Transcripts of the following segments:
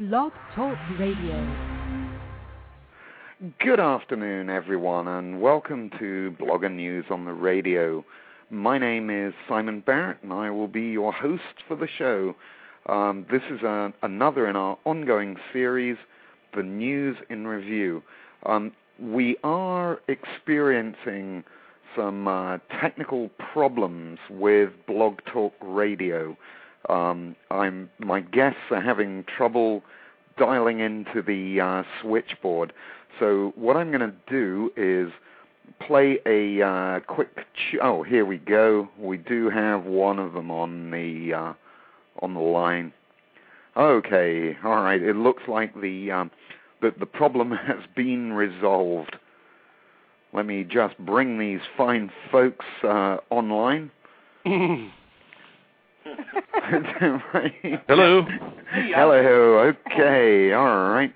Blog Talk Radio. Good afternoon, everyone, and welcome to Blogger News on the Radio. My name is Simon Barrett, and I will be your host for the show. This is another in our ongoing series, The News in Review. We are experiencing some technical problems with Blog Talk Radio. My guests are having trouble dialing into the switchboard. So what I'm going to do is play a quick. Oh, here we go. We do have one of them on the line. Okay, all right. It looks like the problem has been resolved. Let me just bring these fine folks online. Hello. Hello. Okay. All right.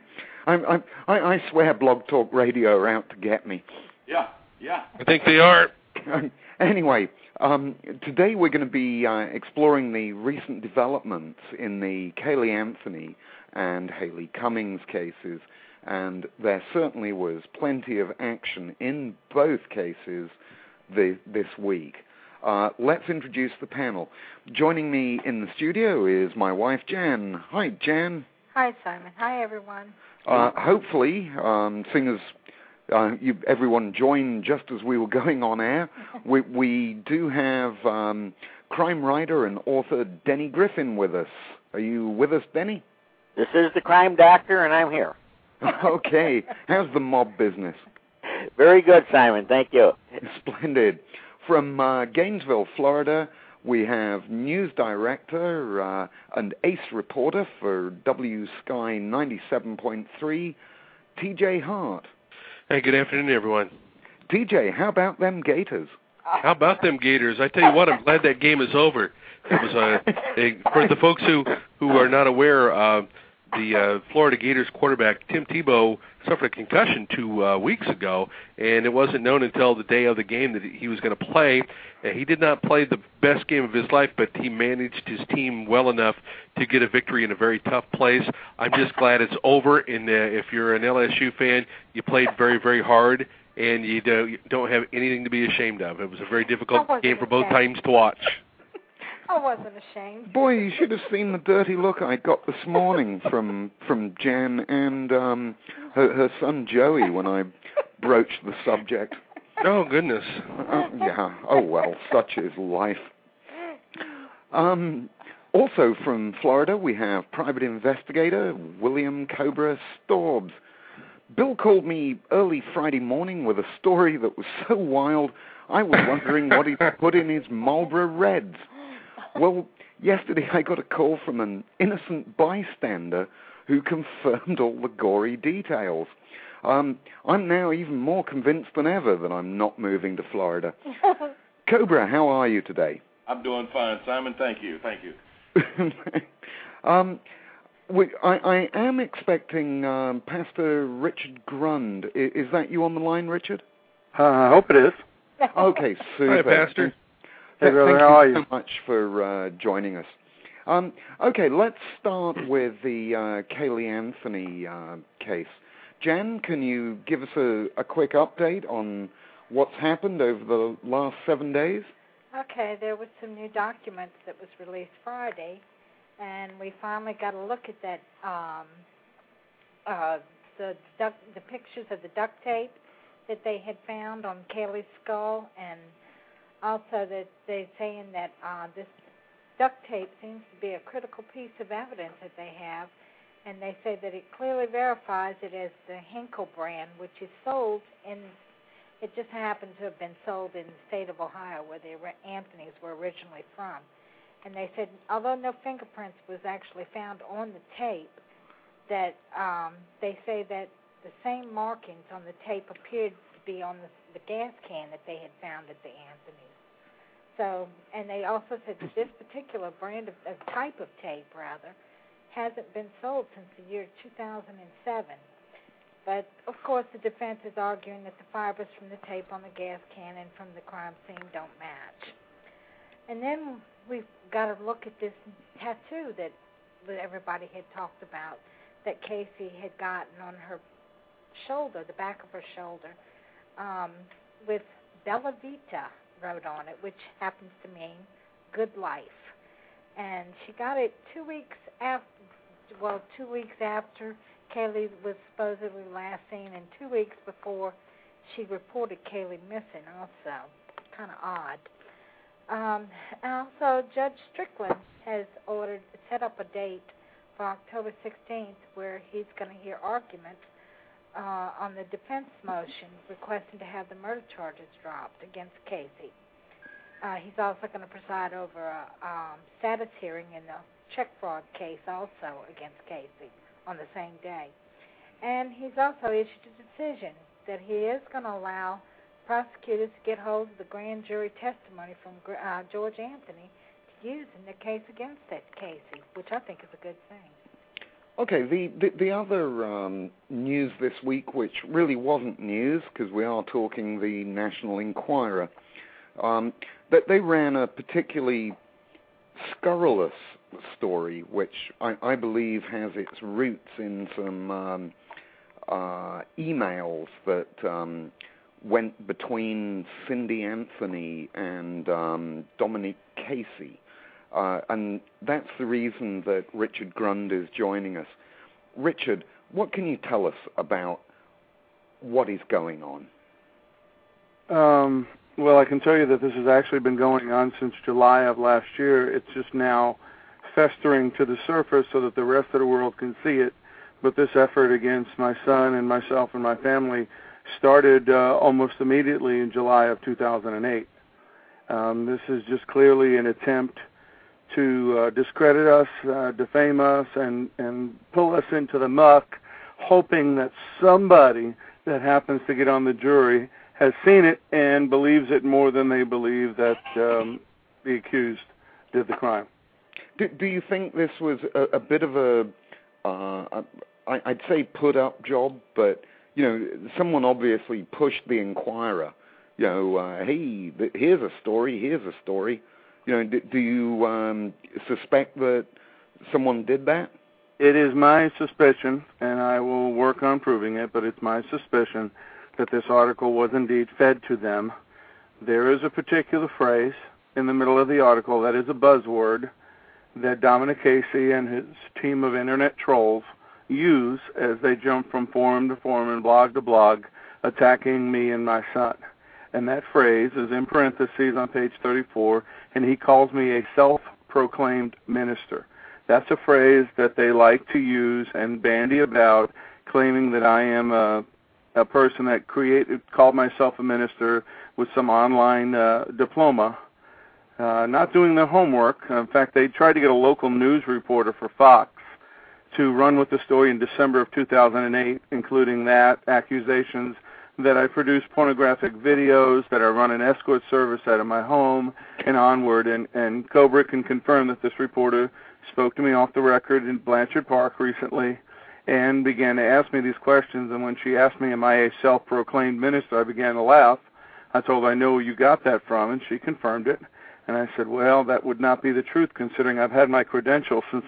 I swear Blog Talk Radio are out to get me. Yeah. I think they are. Anyway, today we're going to be exploring the recent developments in the Caylee Anthony and Haley Cummings cases, and there certainly was plenty of action in both cases this week. Let's introduce the panel. Joining me in the studio is my wife, Jan. Hi, Jan. Hi, Simon. Hi, everyone. Hopefully, seeing as everyone joined just as we were going on air, we do have crime writer and author Denny Griffin with us. Are you with us, Denny? This is the crime doctor, and I'm here. Okay. How's the mob business? Very good, Simon. Thank you. Splendid. From Gainesville, Florida, we have news director and ace reporter for W Sky 97.3, TJ Hart. Hey, good afternoon, everyone. TJ, how about them Gators? How about them Gators? I tell you what, I'm glad that game is over. It was for the folks who are not aware, the Florida Gators quarterback, Tim Tebow, suffered a concussion 2 weeks ago, and it wasn't known until the day of the game that he was going to play. He did not play the best game of his life, but he managed his team well enough to get a victory in a very tough place. I'm just glad it's over, and if you're an LSU fan, you played very, very hard, and you don't have anything to be ashamed of. It was a very difficult game for both teams to watch. I wasn't ashamed. Boy, you should have seen the dirty look I got this morning from Jan and her son Joey when I broached the subject. Oh, goodness. Yeah. Oh, well, such is life. Also from Florida, we have private investigator William Cobra Storbs. Bill called me early Friday morning with a story that was so wild, I was wondering what he put in his Marlboro Reds. Well, yesterday I got a call from an innocent bystander who confirmed all the gory details. I'm now even more convinced than ever that I'm not moving to Florida. Cobra, how are you today? I'm doing fine, Simon. Thank you. I am expecting Pastor Richard Grund. Is that you on the line, Richard? I hope it is. Okay, super. Hi, Pastor. Hey, brother, how are you? Thank you so much for joining us. Okay, let's start with the Caylee Anthony case. Jan, can you give us a quick update on what's happened over the last 7 days? Okay, there was some new documents that was released Friday, and we finally got a look at that, the pictures of the duct tape that they had found on Caylee's skull, and also that they're saying that this duct tape seems to be a critical piece of evidence that they have, and they say that it clearly verifies it as the Henkel brand, which is sold in, it just happens to have been sold in the state of Ohio, where the Anthonys were originally from. And they said, although no fingerprints was actually found on the tape, that they say that the same markings on the tape appeared to be on the gas can that they had found at the Anthonys. So, and they also said that this particular brand of type of tape, hasn't been sold since the year 2007. But, of course, the defense is arguing that the fibers from the tape on the gas can and from the crime scene don't match. And then we've got to look at this tattoo that everybody had talked about that Casey had gotten on her shoulder, the back of her shoulder, with Bella Vita wrote on it, which happens to mean good life. And she got it 2 weeks after, 2 weeks after Kaylee was supposedly last seen, and 2 weeks before she reported Kaylee missing also. Kind of odd. And also, Judge Strickland has set up a date for October 16th where he's going to hear arguments on the defense motion requesting to have the murder charges dropped against Casey. He's also going to preside over a status hearing in the check fraud case also against Casey on the same day. And he's also issued a decision that he is going to allow prosecutors to get hold of the grand jury testimony from George Anthony to use in the case against that Casey, which I think is a good thing. Okay, the other news this week, which really wasn't news because we are talking the National Enquirer, that they ran a particularly scurrilous story, which I believe has its roots in some emails that went between Cindy Anthony and Dominic Casey. And that's the reason that Richard Grund is joining us. Richard, what can you tell us about what is going on? Well, I can tell you that this has actually been going on since July of last year. It's just now festering to the surface so that the rest of the world can see it. But this effort against my son and myself and my family started almost immediately in July of 2008. This is just clearly an attempt to discredit us, defame us, and pull us into the muck, hoping that somebody that happens to get on the jury has seen it and believes it more than they believe that the accused did the crime. Do you think this was a bit of a, I'd say put-up job, but, you know, someone obviously pushed the Enquirer, you know, hey, here's a story. You know, do you suspect that someone did that? It is my suspicion, and I will work on proving it, but it's my suspicion that this article was indeed fed to them. There is a particular phrase in the middle of the article that is a buzzword that Dominic Casey and his team of internet trolls use as they jump from forum to forum and blog to blog, attacking me and my son. And that phrase is in parentheses on page 34, and he calls me a self-proclaimed minister. That's a phrase that they like to use and bandy about, claiming that I am a person that called myself a minister with some online diploma, not doing their homework. In fact, they tried to get a local news reporter for Fox to run with the story in December of 2008, including that, accusations that I produce pornographic videos, that I run an escort service out of my home and onward. And Kubrick can confirm that this reporter spoke to me off the record in Blanchard Park recently and began to ask me these questions. And when she asked me, am I a self-proclaimed minister, I began to laugh. I told her, I know where you got that from, and she confirmed it. And I said, well, that would not be the truth, considering I've had my credentials since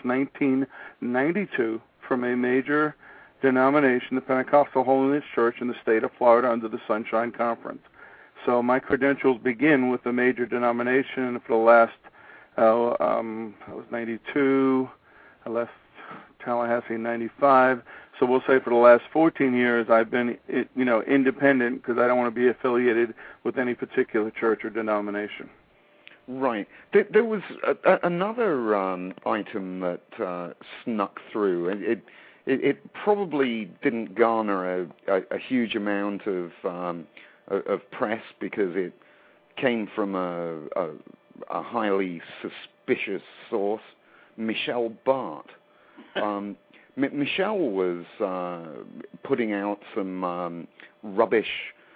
1992 from a major denomination, the Pentecostal Holiness Church in the state of Florida under the Sunshine Conference. So my credentials begin with a major denomination. For the last, I was 92, I left Tallahassee in 95. So we'll say for the last 14 years I've been, independent because I don't want to be affiliated with any particular church or denomination. Right. There was another item that snuck through. It probably didn't garner a huge amount of press because it came from a highly suspicious source, Michelle Bart. Michelle was putting out some rubbish,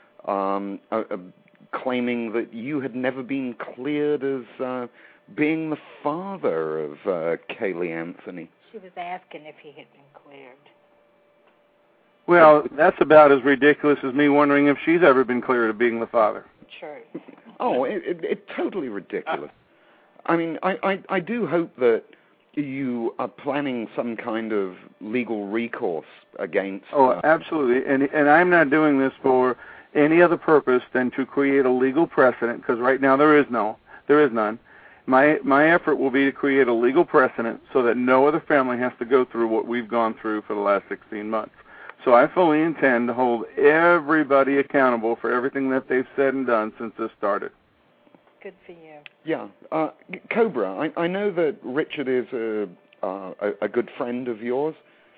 claiming that you had never been cleared as being the father of Kaylee Anthony. She was asking if he had been cleared. Well, that's about as ridiculous as me wondering if she's ever been cleared of being the father. True. Oh, it's totally ridiculous. I mean, I do hope that you are planning some kind of legal recourse against... Oh, absolutely. And I'm not doing this for any other purpose than to create a legal precedent, because right now there is none. My effort will be to create a legal precedent so that no other family has to go through what we've gone through for the last 16 months. So I fully intend to hold everybody accountable for everything that they've said and done since this started. Good for you. Yeah. Cobra, I know that Richard is a good friend of yours.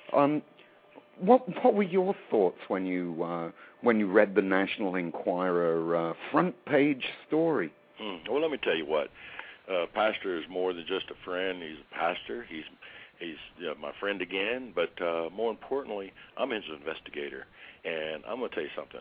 What were your thoughts when you read the National Enquirer front page story? Well, let me tell you what. Pastor is more than just a friend. He's a pastor. He's my friend again. But more importantly, I'm his investigator. And I'm going to tell you something.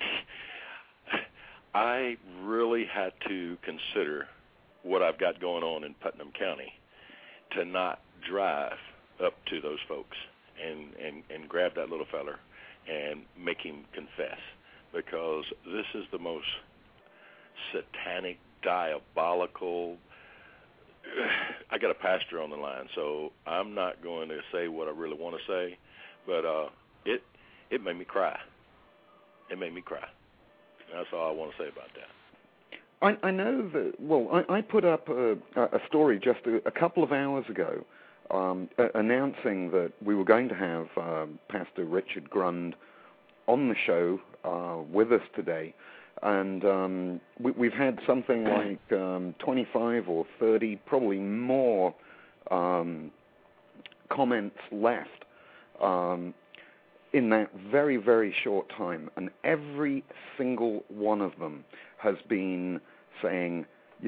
I really had to consider what I've got going on in Putnam County to not drive up to those folks and grab that little feller and make him confess, because this is the most satanic, diabolical... I got a pastor on the line, so I'm not going to say what I really want to say, but it made me cry. It made me cry. That's all I want to say about that. I know that, well, I put up a story just a couple of hours ago announcing that we were going to have Pastor Richard Grund on the show with us today. And we've had something like 25 or 30, probably more comments left in that very, very short time. And every single one of them has been saying,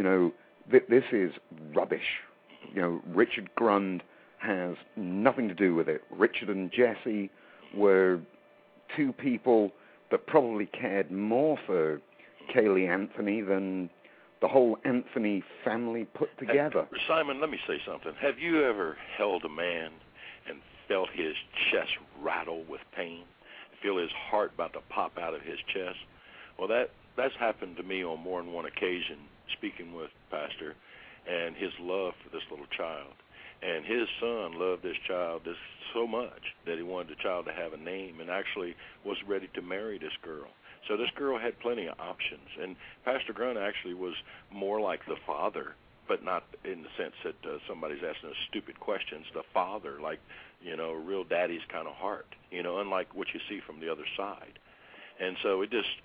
this is rubbish. Richard Grund has nothing to do with it. Richard and Jesse were two people that probably cared more for Kaylee Anthony than the whole Anthony family put together. Hey, Simon, let me say something. Have you ever held a man and felt his chest rattle with pain, feel his heart about to pop out of his chest? Well, that's happened to me on more than one occasion, speaking with Pastor, and his love for this little child. And his son loved this child so much that he wanted the child to have a name and actually was ready to marry this girl. So this girl had plenty of options. And Pastor Grund actually was more like the father, but not in the sense that somebody's asking us stupid questions. The father, like, a real daddy's kind of heart, unlike what you see from the other side. And so it just...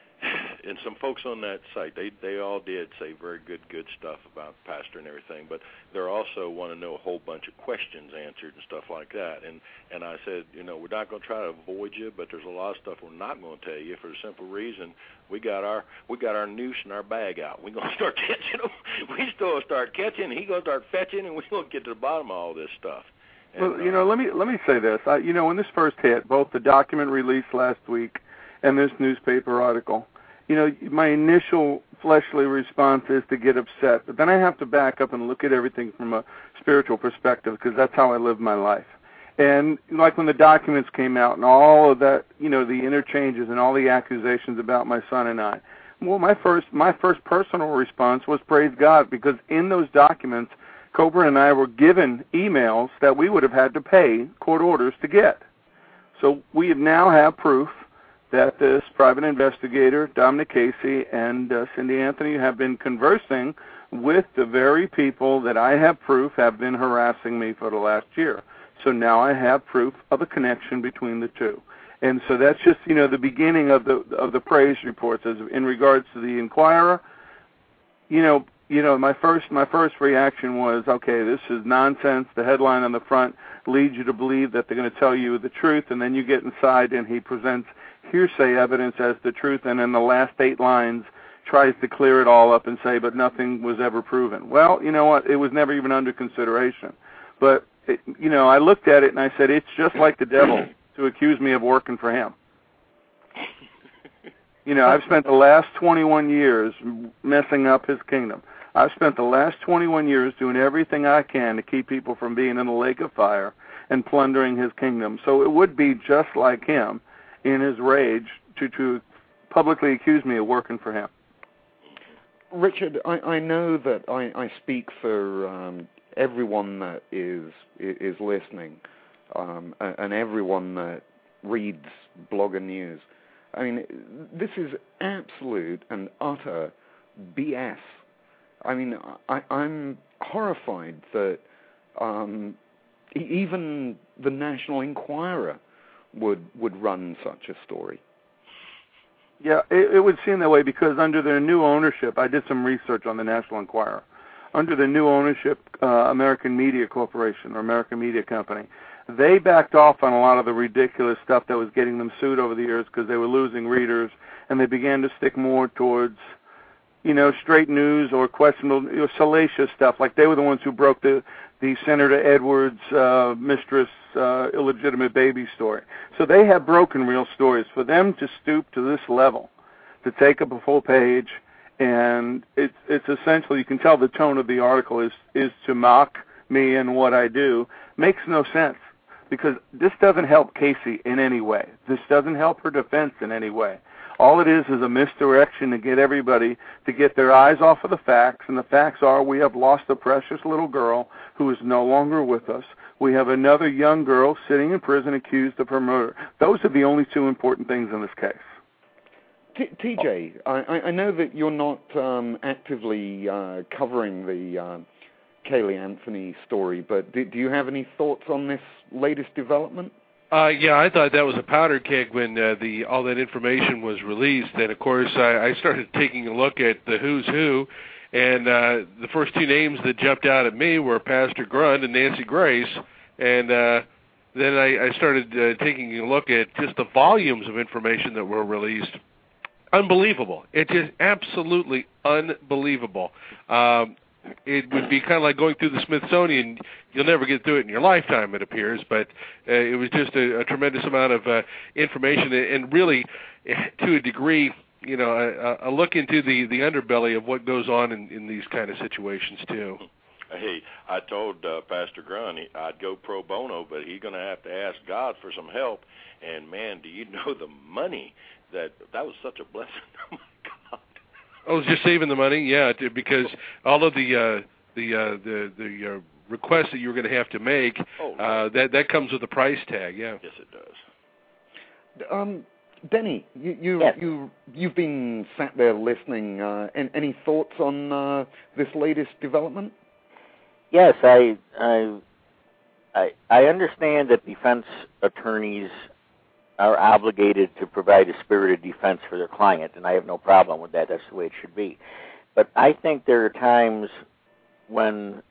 And some folks on that site, they all did say very good stuff about Pastor and everything, but they also want to know a whole bunch of questions answered and stuff like that. And I said, we're not going to try to avoid you, but there's a lot of stuff we're not going to tell you for the simple reason we got our noose and our bag out. We're going to start catching them. We still start catching. He's going to start fetching, and we're going to get to the bottom of all this stuff. And, well, let me say this. When this first hit, both the document released last week and this newspaper article, my initial fleshly response is to get upset, but then I have to back up and look at everything from a spiritual perspective, because that's how I live my life. And like when the documents came out and all of that, the interchanges and all the accusations about my son and I, well, my first personal response was praise God, because in those documents, Cobra and I were given emails that we would have had to pay court orders to get. So we now have proof that this private investigator, Dominic Casey, and Cindy Anthony have been conversing with the very people that I have proof have been harassing me for the last year. So now I have proof of a connection between the two. And so that's just, the beginning of the praise reports. As in regards to the Enquirer, my first reaction was, okay, this is nonsense. The headline on the front leads you to believe that they're going to tell you the truth, and then you get inside and he presents hearsay evidence as the truth, and in the last 8 lines tries to clear it all up and say, but nothing was ever proven. Well, you know what? It was never even under consideration. But, I looked at it and I said, it's just like the devil to accuse me of working for him. I've spent the last 21 years messing up his kingdom. I've spent the last 21 years doing everything I can to keep people from being in the lake of fire and plundering his kingdom. So it would be just like him in his rage to publicly accuse me of working for him. Richard, I know that I speak for everyone that is listening, and everyone that reads Blogger News. I mean, this is absolute and utter BS. I mean, I'm horrified that even the National Enquirer would run such a story. Yeah, it would seem that way because under their new ownership, I did some research on the National Enquirer. Under the new ownership, American Media Corporation or American Media Company, they backed off on a lot of the ridiculous stuff that was getting them sued over the years because they were losing readers, and they began to stick more towards, straight news or questionable, salacious stuff. Like they were the ones who broke the Senator Edwards mistress illegitimate baby story. So they have broken real stories. For them to stoop to this level, to take up a full page, and it's essentially, you can tell the tone of the article is to mock me and what I do, makes no sense. Because this doesn't help Casey in any way. This doesn't help her defense in any way. All it is a misdirection to get everybody to get their eyes off of the facts, and the facts are we have lost a precious little girl who is no longer with us. We have another young girl sitting in prison accused of her murder. Those are the only two important things in this case. TJ, I know that you're not actively covering the Caylee Anthony story, but do you have any thoughts on this latest development? Yeah, I thought that was a powder keg when all that information was released. And, of course, I started taking a look at the who's who, and the first two names that jumped out at me were Pastor Grund and Nancy Grace. And then I started taking a look at just the volumes of information that were released. Unbelievable. It is absolutely unbelievable. It would be kind of like going through the Smithsonian. You'll never get through it in your lifetime, it appears, but it was just a tremendous amount of information, and really, to a degree, a look into the underbelly of what goes on in these kind of situations, too. Hey, I told Pastor Grund I'd go pro bono, but he's going to have to ask God for some help, and, man, do you know the money that was such a blessing? Oh, my God. I was just saving the money, yeah, because all of the requests that you're going to have to make, that comes with a price tag, yeah. Yes, it does. Denny, you've been sat there listening. Any thoughts on this latest development? Yes, I understand that defense attorneys are obligated to provide a spirited defense for their client, and I have no problem with that. That's the way it should be. But I think there are times when,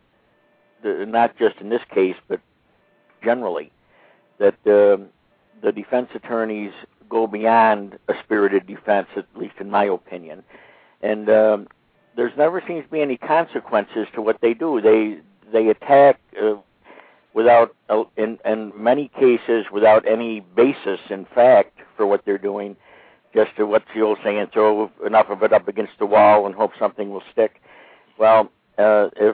not just in this case, but generally, that the defense attorneys go beyond a spirited defense, at least in my opinion. And there's never seems to be any consequences to what they do. They attack without, in many cases, without any basis in fact for what they're doing, just to what's the old saying, throw enough of it up against the wall and hope something will stick. Well, if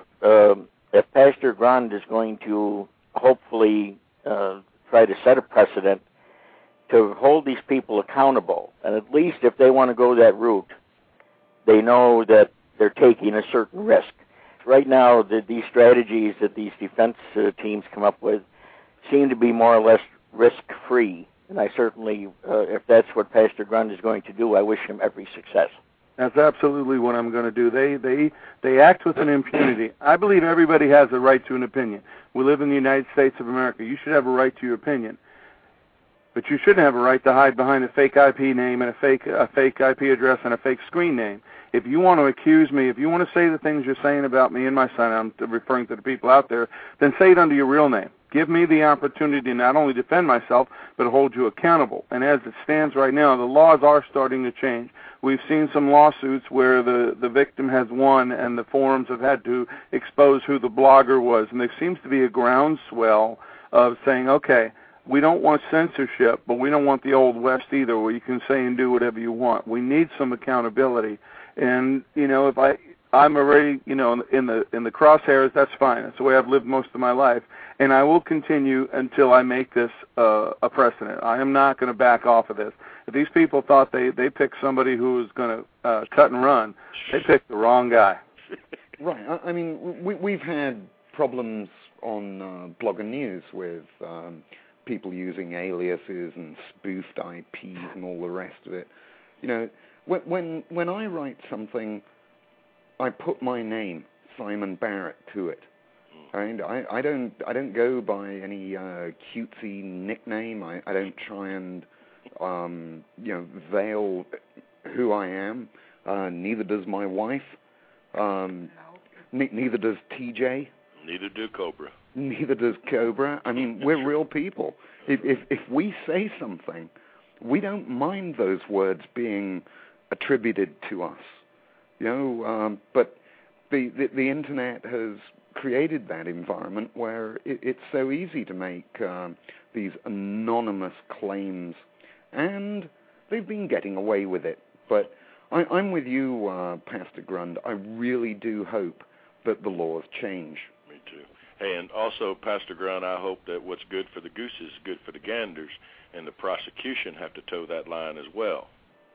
Pastor Grund is going to hopefully try to set a precedent to hold these people accountable, and at least if they want to go that route, they know that they're taking a certain risk. Right now, these strategies that these defense teams come up with seem to be more or less risk-free. And I certainly, if that's what Pastor Grund is going to do, I wish him every success. That's absolutely what I'm going to do. They act with an impunity. I believe everybody has a right to an opinion. We live in the United States of America. You should have a right to your opinion. But you shouldn't have a right to hide behind a fake IP name and a fake IP address and a fake screen name. If you want to accuse me, if you want to say the things you're saying about me and my son, I'm referring to the people out there, then say it under your real name. Give me the opportunity to not only defend myself, but hold you accountable. And as it stands right now, the laws are starting to change. We've seen some lawsuits where the victim has won and the forums have had to expose who the blogger was. And there seems to be a groundswell of saying, okay, we don't want censorship, but we don't want the Old West either, where you can say and do whatever you want. We need some accountability. And, if I'm already, in the crosshairs, that's fine. That's the way I've lived most of my life. And I will continue until I make this a precedent. I am not going to back off of this. If these people thought they picked somebody who was going to cut and run, they picked the wrong guy. Right. I mean, we've had problems on Blogger News with people using aliases and spoofed IPs and all the rest of it. You know, when I write something, I put my name, Simon Barrett, to it. And I don't go by any cutesy nickname. I don't try and veil who I am. Neither does my wife. Neither does TJ. Neither do Cobra. Neither does Cobra. I mean, we're real people. If we say something, we don't mind those words being attributed to us. You know, but the internet has created that environment where it's so easy to make these anonymous claims, and they've been getting away with it. But I'm with you, Pastor Grund. I really do hope that the laws change. Me too. Hey, and also, Pastor Grund, I hope that what's good for the goose is good for the ganders, and the prosecution have to toe that line as well.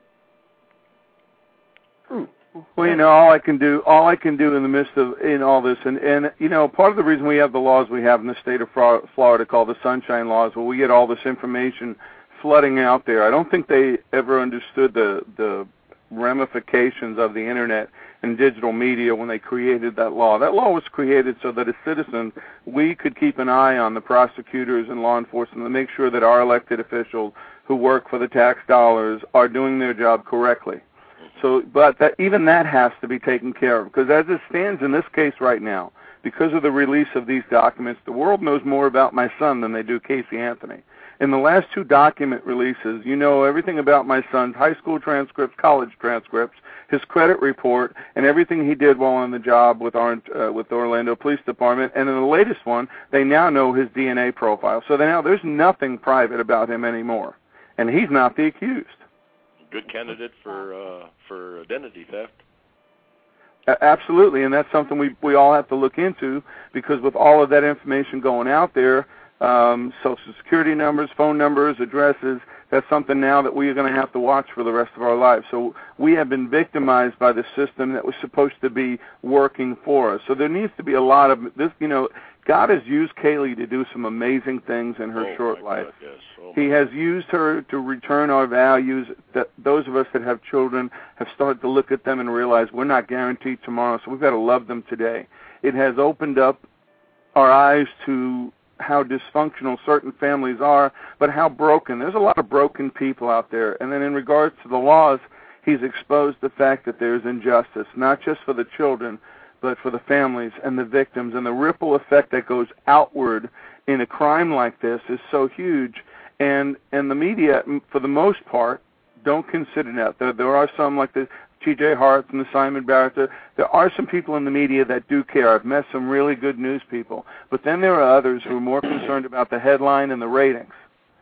Well, you know, all I can do in the midst of all this, and you know, part of the reason we have the laws we have in the state of Florida called the Sunshine Laws, where we get all this information flooding out there. I don't think they ever understood the ramifications of the internet and digital media when they created that law. That law was created so that as citizens, we could keep an eye on the prosecutors and law enforcement to make sure that our elected officials who work for the tax dollars are doing their job correctly. So, but even that has to be taken care of, because as it stands in this case right now, because of the release of these documents, the world knows more about my son than they do Casey Anthony. In the last 2 document releases, you know everything about my son's high school transcripts, college transcripts, his credit report, and everything he did while on the job with the Orlando Police Department. And in the latest one, they now know his DNA profile. So now there's nothing private about him anymore, and he's not the accused. Good candidate for identity theft. Absolutely, and that's something we all have to look into, because with all of that information going out there, Social Security numbers, phone numbers, addresses, that's something now that we are going to have to watch for the rest of our lives. So we have been victimized by the system that was supposed to be working for us. So there needs to be a lot of this, you know. God has used Kaylee to do some amazing things in her short life. God, yes. He has used her to return our values. That those of us that have children have started to look at them and realize we're not guaranteed tomorrow, so we've got to love them today. It has opened up our eyes to how dysfunctional certain families are, but how broken. There's a lot of broken people out there. And then in regards to the laws, he's exposed the fact that there's injustice, not just for the children, but for the families and the victims. And the ripple effect that goes outward in a crime like this is so huge. And the media, for the most part, don't consider that. There are some like the T.J. Hart and the Simon Barrett. There are some people in the media that do care. I've met some really good news people. But then there are others who are more concerned about the headline and the ratings.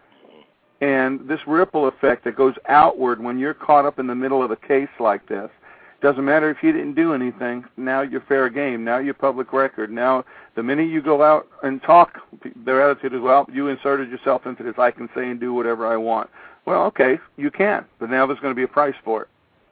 And this ripple effect that goes outward when you're caught up in the middle of a case like this, doesn't matter if you didn't do anything, now you're fair game, now you're public record. Now, the minute you go out and talk, their attitude is, well, you inserted yourself into this, I can say and do whatever I want. Well, okay, you can, but now there's going to be a price for it.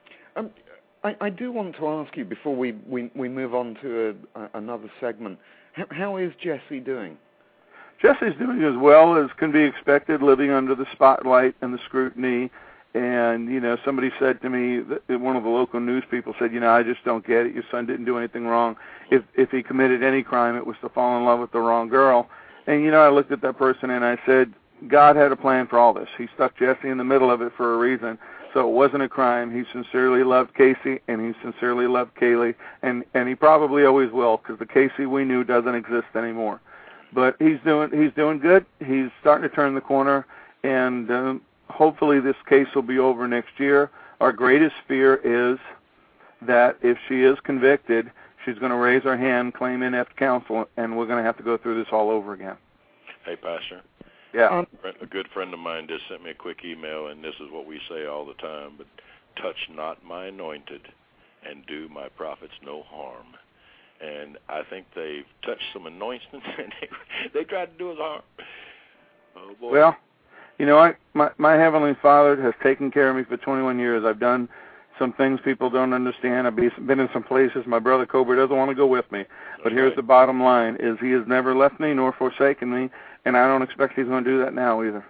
I do want to ask you, before we move on to another segment, how is Jesse doing? Jesse's doing as well as can be expected, living under the spotlight and the scrutiny. And, you know, somebody said to me, one of the local news people said, you know, I just don't get it. Your son didn't do anything wrong. If he committed any crime, it was to fall in love with the wrong girl. And, you know, I looked at that person and I said, God had a plan for all this. He stuck Jesse in the middle of it for a reason. So it wasn't a crime. He sincerely loved Casey, and he sincerely loved Kaylee, and he probably always will, because the Casey we knew doesn't exist anymore. But he's doing good. He's starting to turn the corner, and hopefully this case will be over next year. Our greatest fear is that if she is convicted, she's going to raise her hand, claim inept counsel, and we're going to have to go through this all over again. Hey, Pastor. Yeah. A good friend of mine just sent me a quick email, and this is what we say all the time, but touch not my anointed and do my prophets no harm. And I think they've touched some anointings, and they tried to do us harm. Oh, boy. Well, you know, my Heavenly Father has taken care of me for 21 years. I've done some things people don't understand. I've been in some places my brother Cobra doesn't want to go with me. But here's the bottom line, is he has never left me nor forsaken me, and I don't expect he's going to do that now either.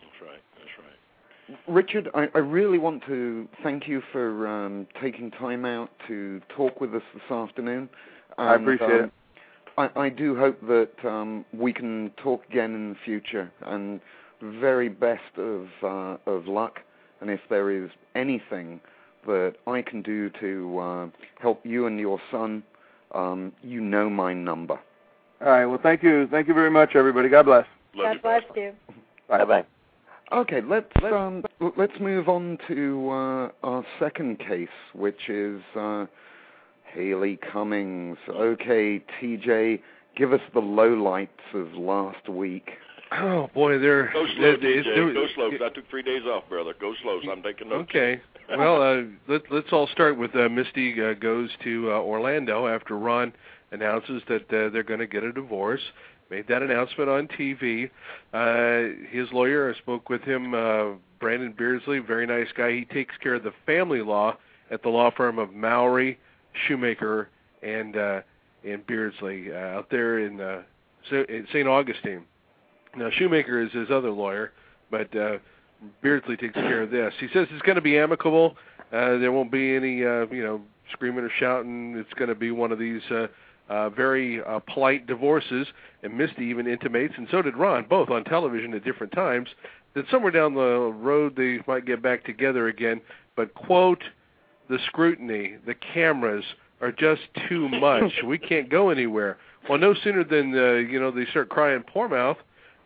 Richard, I really want to thank you for taking time out to talk with us this afternoon. And, I appreciate it. I do hope that we can talk again in the future, and very best of luck. And if there is anything that I can do to help you and your son, you know my number. All right. Well, thank you. Thank you very much, everybody. God bless. God bless you. Bye-bye. Okay, let's move on to our second case, which is Haley Cummings. Okay, TJ, give us the lowlights of last week. Oh boy, they're go slow, TJ. Go slow. I took 3 days off, brother. Go slow. So I'm taking notes. Okay. Well, let's all start with Misty goes to Orlando after Ron announces that they're going to get a divorce. Made that announcement on TV. His lawyer, I spoke with him, Brandon Beardsley, very nice guy. He takes care of the family law at the law firm of Mowry, Shoemaker, and Beardsley out there in St. Augustine. Now, Shoemaker is his other lawyer, but Beardsley takes care of this. He says it's going to be amicable. There won't be any, screaming or shouting. It's going to be one of these very polite divorces, and Misty even intimates, and so did Ron, both on television at different times, that somewhere down the road they might get back together again, but, quote, the scrutiny, the cameras are just too much. We can't go anywhere. Well, no sooner than, they start crying poor mouth,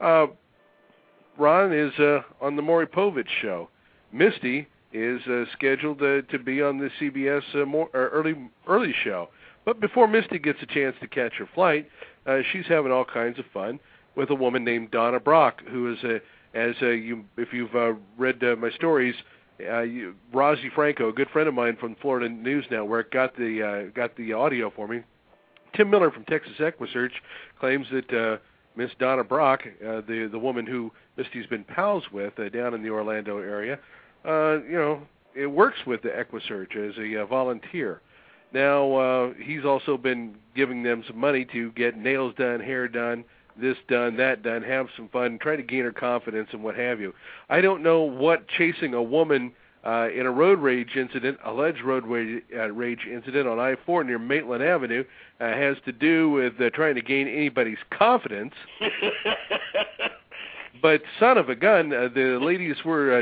Ron is on the Maury Povich show. Misty is scheduled to be on the CBS early show. But before Misty gets a chance to catch her flight, she's having all kinds of fun with a woman named Donna Brock, who is, if you've read my stories, Rosie Franco, a good friend of mine from Florida News Network, got the audio for me. Tim Miller from Texas EquiSearch claims that Miss Donna Brock, the woman who Misty's been pals with down in the Orlando area, it works with the EquiSearch as a volunteer. Now, he's also been giving them some money to get nails done, hair done, this done, that done, have some fun, try to gain her confidence and what have you. I don't know what chasing a woman in a road rage incident, alleged road rage incident on I-4 near Maitland Avenue, has to do with trying to gain anybody's confidence. But son of a gun, the ladies were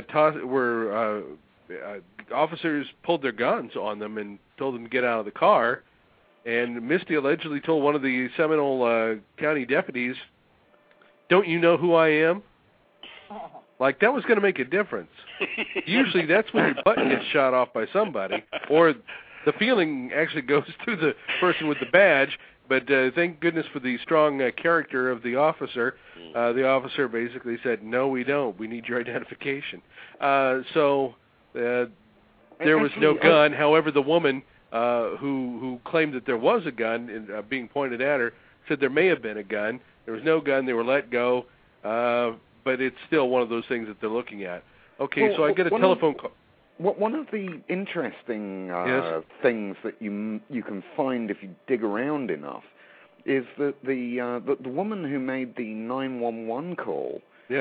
officers pulled their guns on them and told them to get out of the car, and Misty allegedly told one of the Seminole County deputies, "Don't you know who I am?" Like that was going to make a difference. Usually that's when your button gets shot off by somebody, or the feeling actually goes to the person with the badge, but thank goodness for the strong character of the officer. The officer basically said, "No, we don't. We need your identification." There was no gun. However, the woman who claimed that there was a gun being pointed at her said there may have been a gun. There was no gun. They were let go. But it's still one of those things that they're looking at. Okay, so I get a telephone call. One of the interesting things that you can find if you dig around enough is that the woman who made the 911 call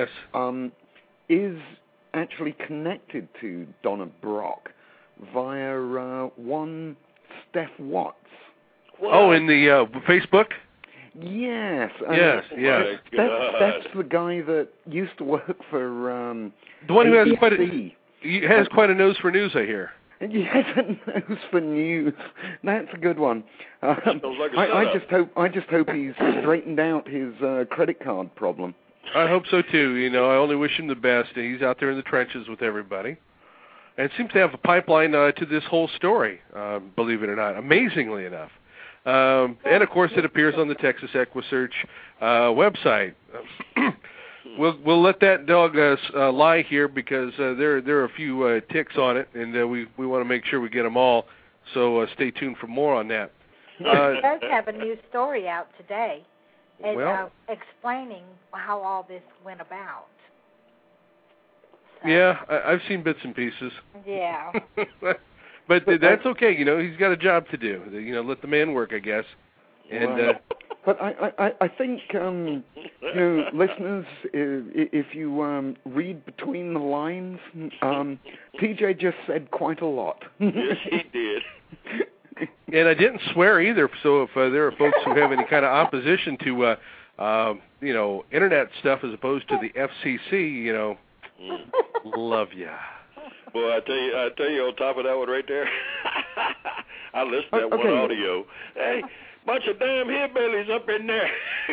is actually connected to Donna Brock via one Steph Watts. What? Oh, in the Facebook? Yes. Yes. That's the guy that used to work for the one who has ABC. quite a nose for news, I hear. He has a nose for news. That's a good one. I just hope he's straightened out his credit card problem. I hope so too. I only wish him the best. He's out there in the trenches with everybody, and seems to have a pipeline to this whole story. Believe it or not, amazingly enough. And of course, it appears on the Texas EquiSearch website. We'll let that dog lie here because there are a few ticks on it, and we want to make sure we get them all. So stay tuned for more on that. It does have a new story out today, explaining how all this went about. So. Yeah, I've seen bits and pieces. Yeah. But that's okay. He's got a job to do. Let the man work, I guess. And but I think listeners, if you read between the lines, TJ just said quite a lot. Yes, he did. And I didn't swear either. So if there are folks who have any kind of opposition to internet stuff as opposed to the FCC, love ya. Well, I tell you, on top of that one right there, I listened to that one audio. Hey, bunch of damn hillbillies up in there.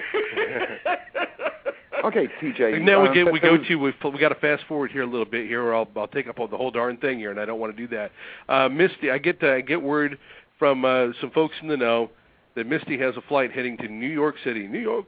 Okay, TJ. And now we got to fast forward here a little bit here, or I'll take up the whole darn thing here, and I don't want to do that. Misty, I get word from some folks in the know that Misty has a flight heading to New York City,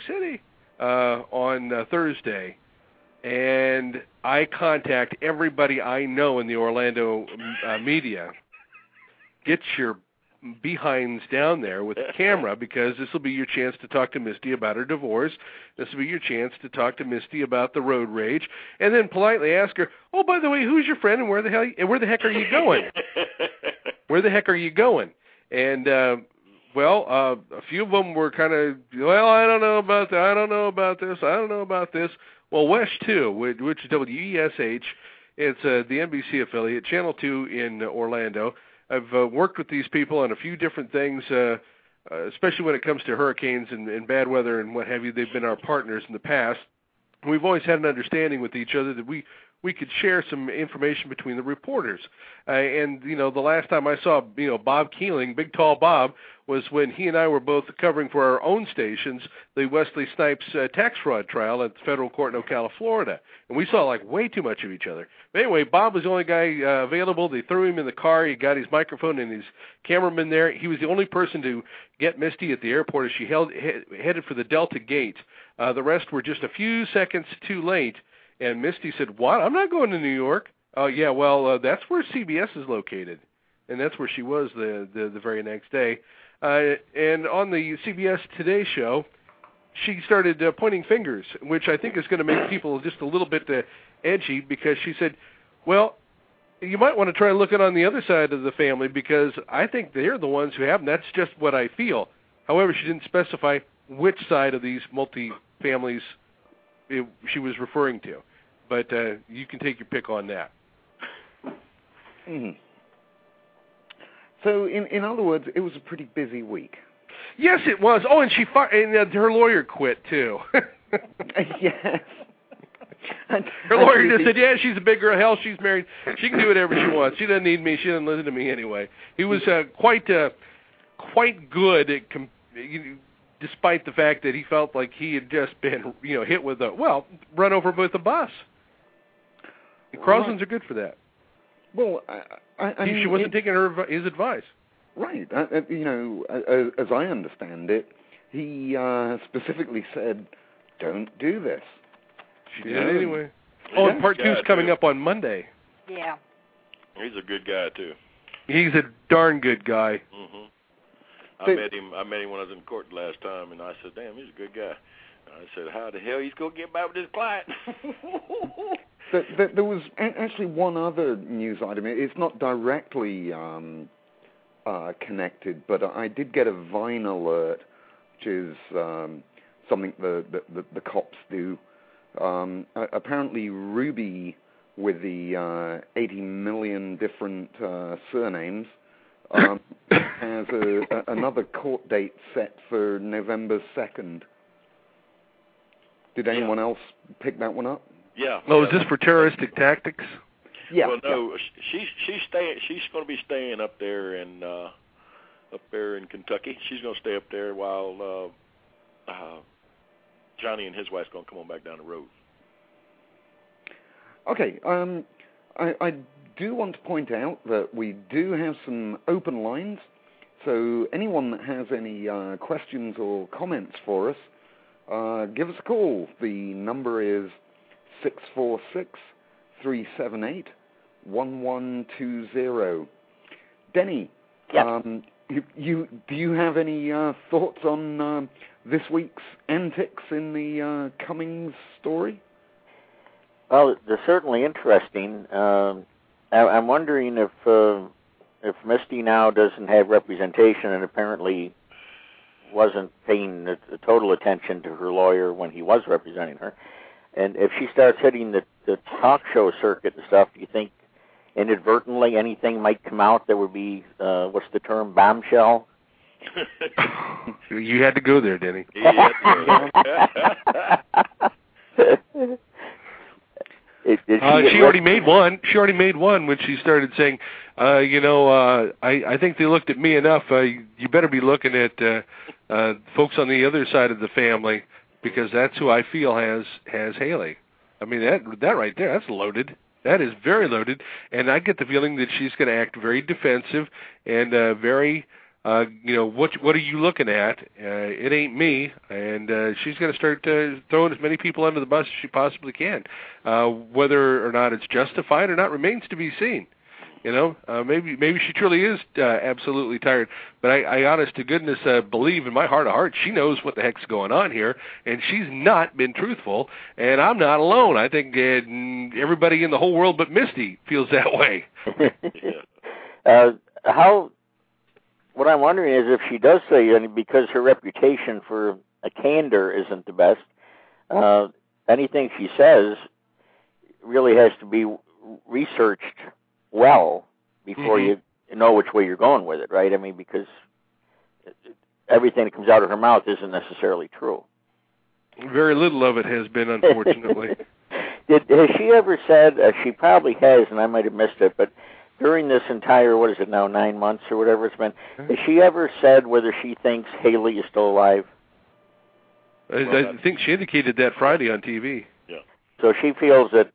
on Thursday. And I contact everybody I know in the Orlando media. Get your behinds down there with the camera, because this will be your chance to talk to Misty about her divorce. This will be your chance to talk to Misty about the road rage, and then politely ask her, "Oh, by the way, who's your friend, and where the heck are you going? Where the heck are you going?" And a few of them were kind of, I don't know about that. I don't know about this. I don't know about this. Well, WESH 2, which is WESH, it's the NBC affiliate, Channel 2 in Orlando. I've worked with these people on a few different things, especially when it comes to hurricanes and bad weather and what have you. They've been our partners in the past. We've always had an understanding with each other that we could share some information between the reporters. And the last time I saw, Bob Keeling, Big Tall Bob, was when he and I were both covering for our own stations the Wesley Snipes tax fraud trial at the federal court in Ocala, Florida. And we saw way too much of each other. But anyway, Bob was the only guy available. They threw him in the car. He got his microphone and his cameraman there. He was the only person to get Misty at the airport as she headed for the Delta Gate. The rest were just a few seconds too late. And Misty said, "What? I'm not going to New York." "Oh, yeah, well, that's where CBS is located." And that's where she was the very next day. And on the CBS Today show, she started pointing fingers, which I think is going to make people just a little bit edgy, because she said, "Well, you might want to try looking on the other side of the family, because I think they're the ones who have them. That's just what I feel." However, she didn't specify which side of these multi-families she was referring to. But you can take your pick on that. Mm-hmm. So, in other words, it was a pretty busy week. Yes, it was. Oh, and her lawyer quit, too. Yes. Her lawyer just said, "Yeah, she's a big girl. Hell, she's married. She can do whatever she wants. She doesn't need me. She doesn't listen to me anyway." He was quite good at despite the fact that he felt like he had just been, hit with run over with a bus. Croslands are good for that. Well, she wasn't taking his advice. Right. As I understand it, he specifically said, "Don't do this." She did anyway. Oh, and part 2's coming up on Monday. Yeah. He's a good guy, too. He's a darn good guy. Mm-hmm. I met him when I was in court last time, and I said, "Damn, he's a good guy." I said, "How the hell he's going to get by with his client?" There was actually one other news item. It's not directly connected, but I did get a Vine alert, which is something the cops do. Apparently, Ruby, with the 80 million different surnames, has another court date set for November 2nd. Did anyone else pick that one up? Yeah. Oh, is this for terroristic tactics? Yeah. Well, no, she's going to be staying up there in Kentucky. She's going to stay up there while Johnny and his wife's going to come on back down the road. Okay. I do want to point out that we do have some open lines, so anyone that has any questions or comments for us, give us a call. The number is 646-378-1120. Denny, yeah. Do you have any thoughts on this week's antics in the Cummings story? Well, they're certainly interesting. I'm wondering if if Misty now doesn't have representation and apparently wasn't paying the total attention to her lawyer when he was representing her, and if she starts hitting the talk show circuit and stuff, do you think inadvertently anything might come out that would be, what's the term, bombshell? You had to go there, Denny. She already made one. She already made one when she started saying, I think they looked at me enough. You better be looking at folks on the other side of the family, because that's who I feel has Haley. I mean, that right there, that's loaded. That is very loaded, and I get the feeling that she's going to act very defensive and very, what are you looking at? It ain't me, and she's going to start throwing as many people under the bus as she possibly can. Whether or not it's justified or not remains to be seen. Maybe she truly is absolutely tired, but I honest to goodness believe in my heart of hearts she knows what the heck's going on here, and she's not been truthful, and I'm not alone. I think everybody in the whole world but Misty feels that way. What I'm wondering is if she does say, and because her reputation for a candor isn't the best, anything she says really has to be researched well before you know which way you're going with it, right? I mean, because everything that comes out of her mouth isn't necessarily true. Very little of it has been, unfortunately. Has she ever said, she probably has, and I might have missed it, but during this entire, 9 months or whatever it's been, has she ever said whether she thinks Haley is still alive? I think she indicated that Friday on TV. Yeah. So she feels that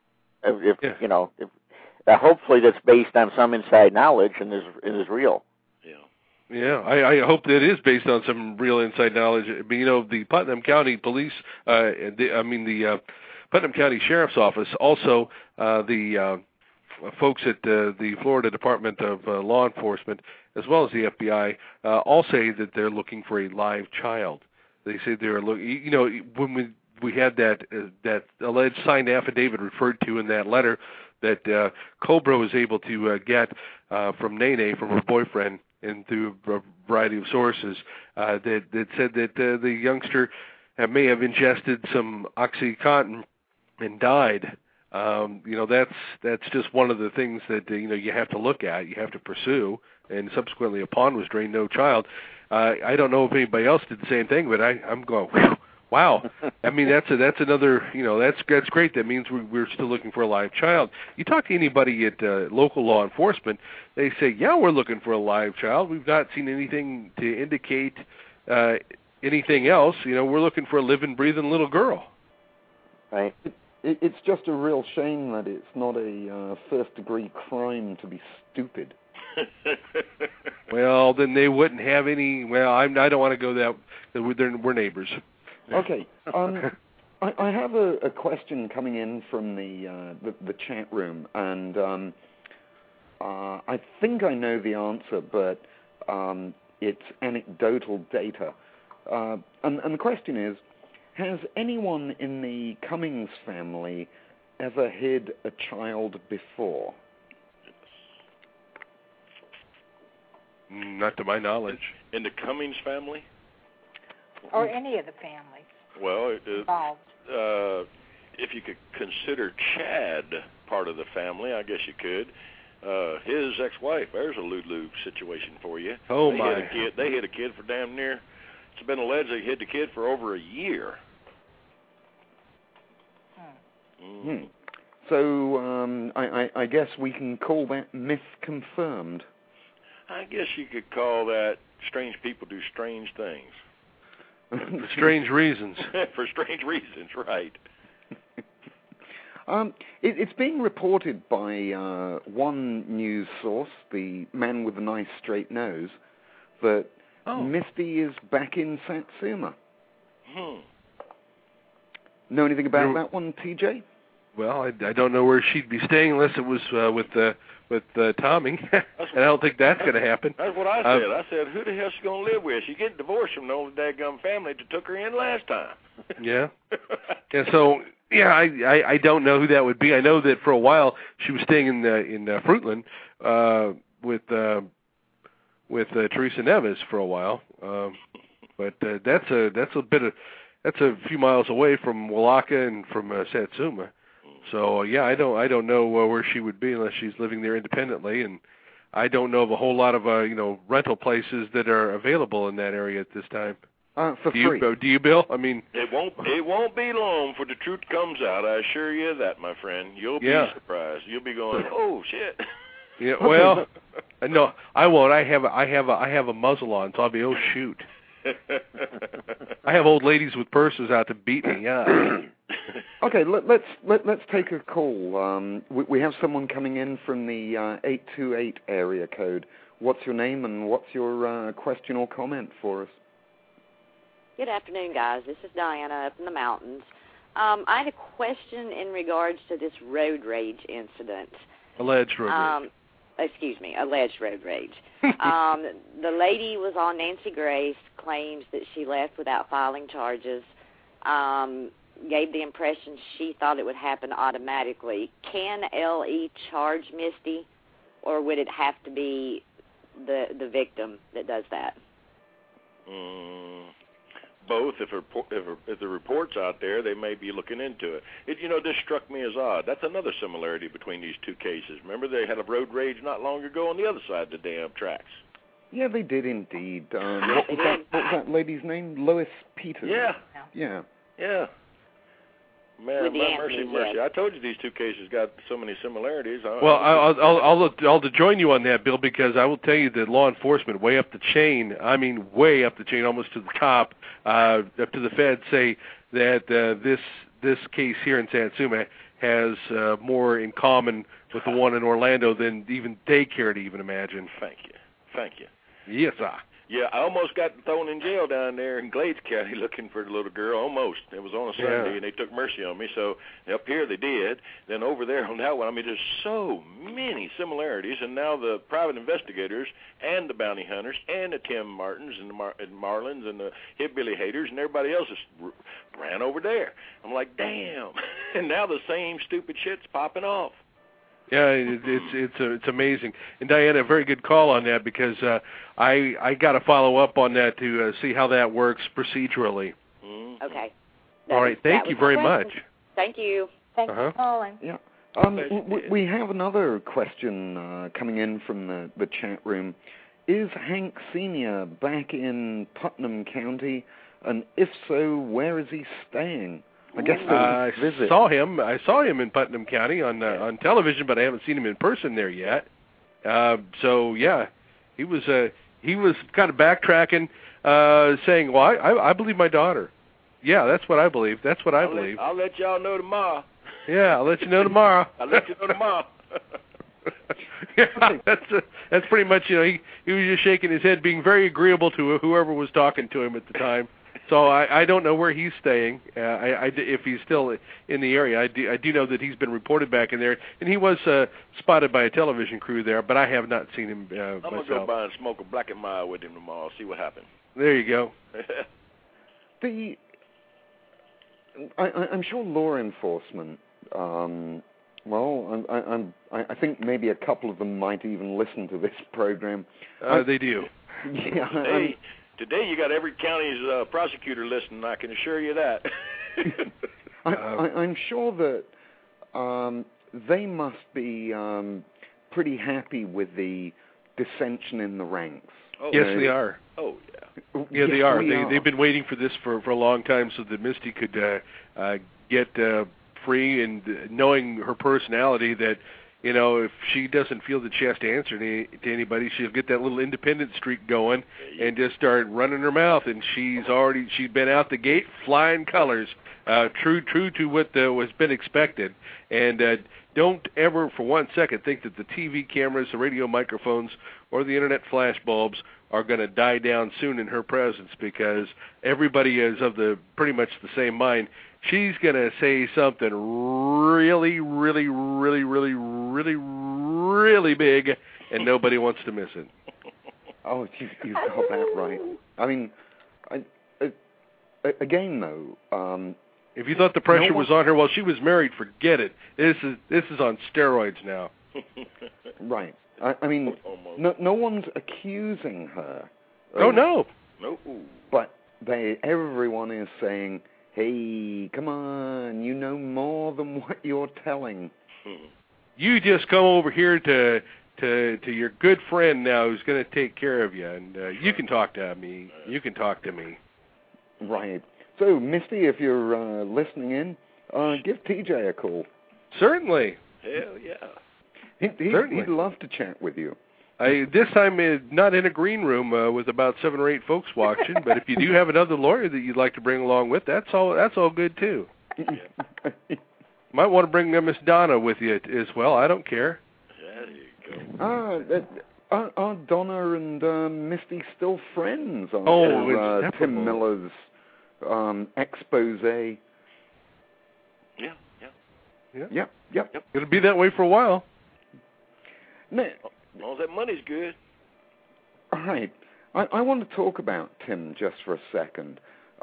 hopefully that's based on some inside knowledge and is real. Yeah, I hope that it is based on some real inside knowledge. The Putnam County Police, the Putnam County Sheriff's Office, also the folks at the Florida Department of Law Enforcement, as well as the FBI, all say that they're looking for a live child. They say they're looking. When we had that alleged signed affidavit referred to in that letter that Cobra was able to get from Nene, from her boyfriend, and through a variety of sources, that said that the youngster may have ingested some OxyContin and died. That's just one of the things that you have to look at, you have to pursue, and subsequently a pond was drained, no child. I don't know if anybody else did the same thing, but I'm going, wow. I mean, that's another, that's great. That means we're still looking for a live child. You talk to anybody at local law enforcement, they say, yeah, we're looking for a live child. We've not seen anything to indicate anything else. We're looking for a living, breathing little girl. Right. It's just a real shame that it's not a first-degree crime to be stupid. Well, then they wouldn't have any. Well, I don't want to go that. We're neighbors. Okay. I have a question coming in from the chat room, and I think I know the answer, but it's anecdotal data. And the question is, has anyone in the Cummings family ever hid a child before? Not to my knowledge. In the Cummings family? Or any of the families Well, involved. If you could consider Chad part of the family, I guess you could. His ex-wife, there's a Lulu situation for you. Oh, They hid a kid for damn near. It's been alleged they hid the kid for over a year. So I guess we can call that myth confirmed. I guess you could call that strange people do strange things. For strange reasons. For strange reasons, right. It's being reported by one news source, the man with the nice straight nose, that Misty is back in Satsuma. Know anything about that one, TJ? Well, I don't know where she'd be staying unless it was with Tommy, and I don't think that's going to happen. That's what I said. I said, who the hell's she going to live with? She getting divorced from the old daggum family that took her in last time. Yeah. And so, I don't know who that would be. I know that for a while she was staying in Fruitland, Teresa Neves for a while, but that's a few miles away from Welaka and from Satsuma. So yeah, I don't know where she would be unless she's living there independently, and I don't know of a whole lot of rental places that are available in that area at this time. For free. Do you, Bill? I mean, it won't be long before the truth comes out. I assure you that, my friend. You'll be surprised. You'll be going, oh shit. Yeah. Well, no, I won't. I have a muzzle on, so I'll be, oh shoot. I have old ladies with purses out to beat me. Yeah. Okay, let's take a call. We have someone coming in from the 828 area code. What's your name and what's your question or comment for us? Good afternoon, guys. This is Diana up in the mountains. I had a question in regards to this road rage incident. Alleged road rage. Alleged road rage. The lady was on Nancy Grace, claims that she left without filing charges, gave the impression she thought it would happen automatically. Can LE charge Misty, or would it have to be the victim that does that? Both. If the report's out there, they may be looking into it. This struck me as odd. That's another similarity between these two cases. Remember, they had a road rage not long ago on the other side of the damn tracks. Yeah, they did indeed. What was that lady's name? Lois Peters. Yeah. Man, mercy. I told you these two cases got so many similarities. Well, I'll join you on that, Bill, because I will tell you that law enforcement, way up the chain, almost to the top, up to the feds, say that this case here in Satsuma has more in common with the one in Orlando than even they care to even imagine. Thank you. Yes, sir. Yeah, I almost got thrown in jail down there in Glades County looking for the little girl, almost. It was on a Sunday, and they took mercy on me, so up here they did. Then over there on that one, there's so many similarities, and now the private investigators and the bounty hunters and the Tim Martins and the Marlins and the Hillbilly Haters and everybody else just ran over there. I'm like, damn. And now the same stupid shit's popping off. Yeah, it's amazing. And Diana, a very good call on that, because I got to follow up on that to see how that works procedurally. Okay. All right. Thank you very much. Thank you. Thanks for calling. Yeah. We have another question coming in from the chat room. Is Hank Sr. back in Putnam County? And if so, where is he staying? I guess I saw him in Putnam County on television, but I haven't seen him in person there yet. So yeah, he was kind of backtracking, saying, "Well, I believe my daughter." Yeah, that's what I believe. I'll let y'all know tomorrow. Yeah, I'll let you know tomorrow. Yeah, that's pretty much, he was just shaking his head, being very agreeable to whoever was talking to him at the time. So I don't know where he's staying, if he's still in the area. I do know that he's been reported back in there, and he was spotted by a television crew there, but I have not seen him myself. I'm going to go by and smoke a Black and Mild with him tomorrow, see what happens. There you go. I'm sure law enforcement, I think maybe a couple of them might even listen to this program. They do. Yeah. Today you got every county's prosecutor listening, I can assure you that. I'm sure that they must be pretty happy with the dissension in the ranks. Oh, yes, they are. Oh, yeah. Yeah, they are. They've been waiting for this for a long time so that Misty could get free, and knowing her personality that, if she doesn't feel that she has to answer to anybody, she'll get that little independent streak going and just start running her mouth. And she's been out the gate flying colors, true to what was been expected. And don't ever for one second think that the TV cameras, the radio microphones, or the internet flash bulbs are going to die down soon in her presence, because everybody is of pretty much the same mind. She's going to say something really, really, really, really, really, really big, and nobody wants to miss it. Oh, you've got that right. I mean, again, though... if you thought the pressure was on her while she was married, forget it. This is on steroids now. Right. I mean, no one's accusing her. Oh, no. No. But everyone is saying, hey, come on, you know more than what you're telling. You just come over here to your good friend now who's going to take care of you, and you can talk to me. You can talk to me. Right. So, Misty, if you're listening in, give TJ a call. Certainly. Hell yeah. He'd love to chat with you. This time not in a green room with about 7 or 8 folks watching, but if you do have another lawyer that you'd like to bring along with, that's all good too. Might want to bring Miss Donna with you as well. I don't care. There you go. Are Donna and Misty still friends it's after Tim Miller's expose? Yeah. Yep. It'll be that way for a while. No. As long as that money's good. All right. I want to talk about Tim just for a second.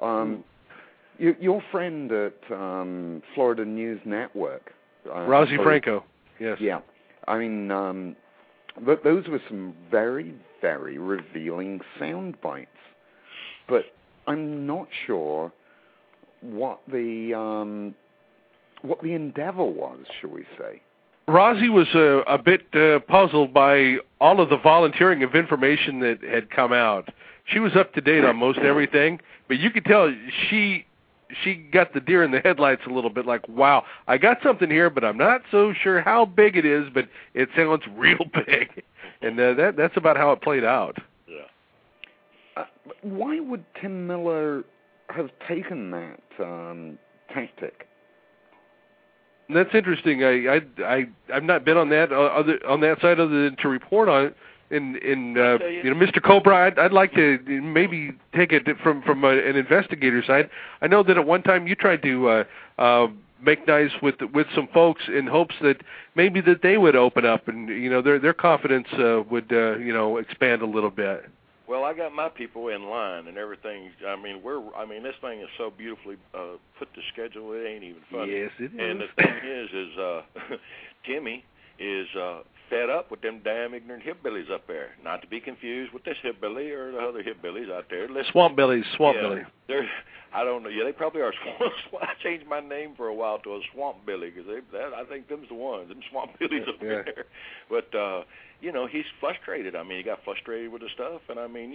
Your friend at Florida News Network. Rosie Franco, yes. Yeah. I mean, those were some very, very revealing sound bites. But I'm not sure what the endeavor was, shall we say. Rosie was a bit puzzled by all of the volunteering of information that had come out. She was up to date on most everything, but you could tell she got the deer in the headlights a little bit, like, wow, I got something here, but I'm not so sure how big it is, but it sounds real big. And that's about how it played out. Yeah. Why would Tim Miller have taken that tactic? That's interesting. I've not been on that on that side other than to report on it. Mr. Cobra, I'd like to maybe take it from an investigator side. I know that at one time you tried to make nice with some folks in hopes that maybe that they would open up and their confidence would expand a little bit. Well, I got my people in line and everything. I mean, this thing is so beautifully put to schedule. It ain't even funny. Yes, it is. And the thing is Timmy is fed up with them damn ignorant hillbillies up there. Not to be confused with this hillbilly or the other hillbillies out there. Swamp Billy. I don't know. Yeah, they probably are. I changed my name for a while to a Swamp Billy because I think them's the ones. Them Swamp Billies up there. But he's frustrated. I mean, he got frustrated with the stuff, and I mean,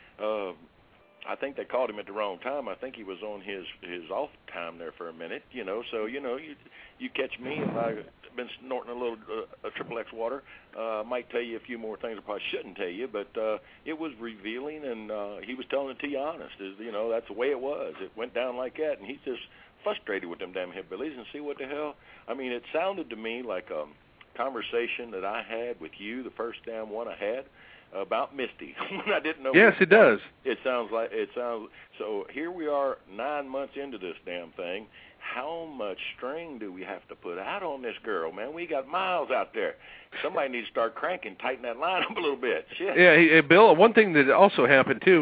I think they called him at the wrong time. I think he was on his off time there for a minute. So you catch me if I've been snorting a little Triple X water. I might tell you a few more things I probably shouldn't tell you, but it was revealing, and he was telling it to you honest. That's the way it was. It went down like that, and he's just frustrated with them damn hillbillies. And see what the hell? I mean, it sounded to me like a conversation that I had with you, the first damn one I had, about Misty. I didn't know. Yes, it does. It sounds. So here we are 9 months into this damn thing. How much string do we have to put out on this girl, man? We got miles out there. Somebody needs to start cranking, tighten that line up a little bit. Shit. Yeah, Bill, one thing that also happened too,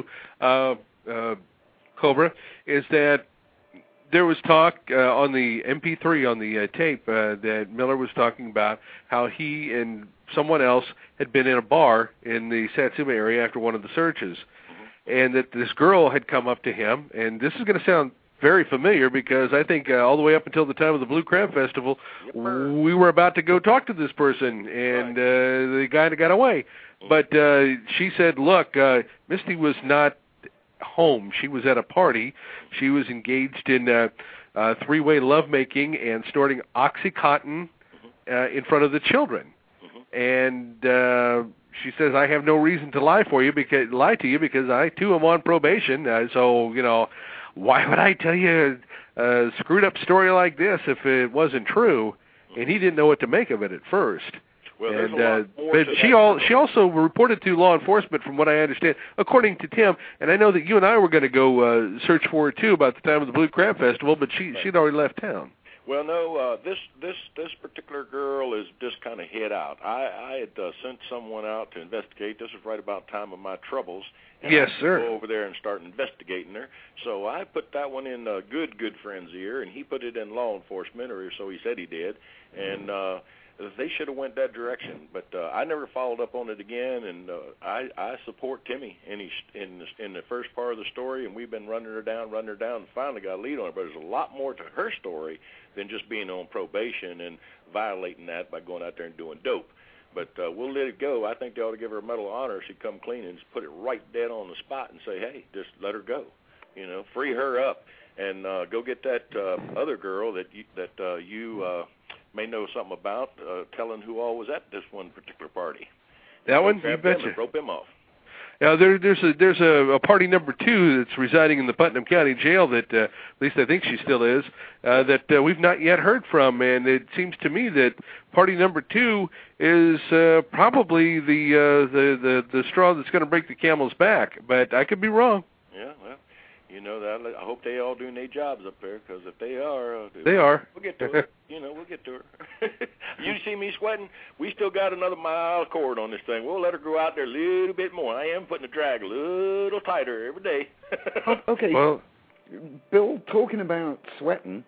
Cobra, is that there was talk on the MP3 on the tape that Miller was talking about how he and someone else had been in a bar in the Satsuma area after one of the searches, and that this girl had come up to him, and this is going to sound very familiar because I think all the way up until the time of the Blue Crab Festival, we were about to go talk to this person, and the guy got away. But she said, look, Misty was not home. She was at a party. She was engaged in three-way lovemaking and snorting Oxycontin in front of the children. And she says, I have no reason to lie to you because I, too, am on probation. So, why would I tell you a screwed-up story like this if it wasn't true? And he didn't know what to make of it at first. Well, but she also reported to law enforcement, from what I understand, according to Tim. And I know that you and I were going to go search for her too about the time of the Blue Crab Festival, but she'd already left town. Well, no, this particular girl is just kind of hid out. I had sent someone out to investigate. This was right about the time of my troubles. And yes, sir. Go over there and start investigating her. So I put that one in a good friend's ear, and he put it in law enforcement, or so he said he did. And they should have went that direction. But I never followed up on it again, and I support Timmy in the first part of the story, and we've been running her down, and finally got a lead on her. But there's a lot more to her story than just being on probation and violating that by going out there and doing dope. But we'll let it go. I think they ought to give her a Medal of Honor if she come clean and just put it right dead on the spot and say, hey, just let her go. Free her up and go get that other girl that you may know something about, telling who all was at this one particular party. That one? You betcha. Rope him off. Yeah, there's a party number 2 that's residing in the Putnam County Jail that, at least I think she still is, that we've not yet heard from, and it seems to me that party number 2 is probably the straw that's going to break the camel's back, but I could be wrong. Yeah, well, I hope they all doing their jobs up there, because if they are... They are. We'll get to her. We'll get to her. You see me sweating? We still got another mile of cord on this thing. We'll let her grow out there a little bit more. I am putting the drag a little tighter every day. Okay. Well, Bill, talking about sweating,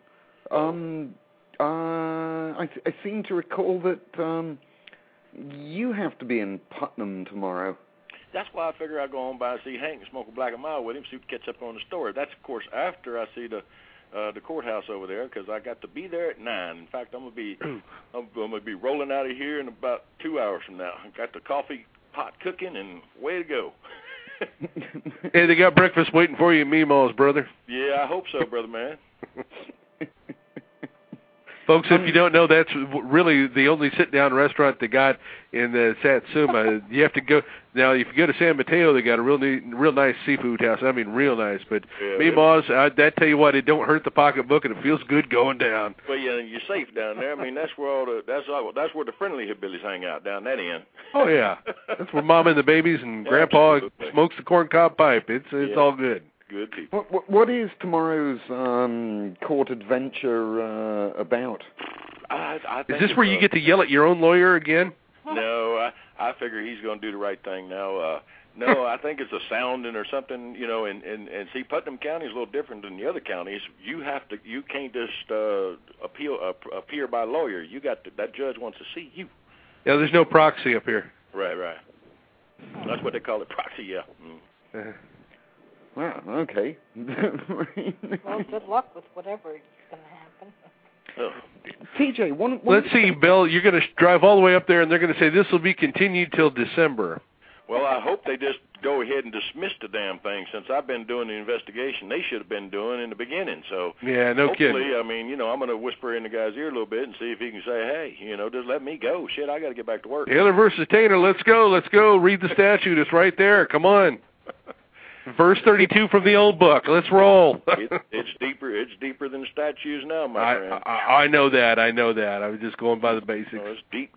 I seem to recall that you have to be in Putnam tomorrow. That's why I figure I'll go on by and see Hank and smoke a Black and Mild with him, see if we can catch up on the story. That's, of course, after I see the courthouse over there, because I got to be there at 9. In fact, I'm gonna be rolling out of here in about 2 hours from now. I got the coffee pot cooking and way to go. Hey, they got breakfast waiting for you, Meemaw's, brother. Yeah, I hope so, brother man. Folks, if you don't know, that's really the only sit-down restaurant they got in Satsuma. You have to go now. If you go to San Mateo, they got a real nice seafood house. I mean, real nice. But Meemaw's, I tell you what, it don't hurt the pocketbook, and it feels good going down. Well, yeah, you're safe down there. I mean, that's where that's where the friendly hillbillies hang out, down that end. Oh yeah, that's where Mama and the babies and Grandpa smokes the corncob pipe. It's all good. Good people. What is tomorrow's court adventure about? I think is this where you get to yell at your own lawyer again? No, I figure he's going to do the right thing now. No, I think it's a sounding or something, and see, Putnam County is a little different than the other counties. You can't just appear by lawyer. That judge wants to see you. Yeah, there's no proxy up here. Right. That's what they call it, proxy, yeah. Mm. Wow, okay. Well, good luck with whatever is going to happen. TJ, let's see, Bill, you're going to drive all the way up there, and they're going to say this will be continued till December. Well, I hope they just go ahead and dismiss the damn thing. Since I've been doing the investigation, they should have been doing in the beginning. So yeah, no kidding. Hopefully, I mean, I'm going to whisper in the guy's ear a little bit and see if he can say, hey, just let me go. Shit, I got to get back to work. Taylor versus Taylor, let's go. Read the statute. It's right there. Come on. Verse 32 from the old book. Let's roll. It's deeper than statues now, my friend. I know that. I was just going by the basics. No, it's deep.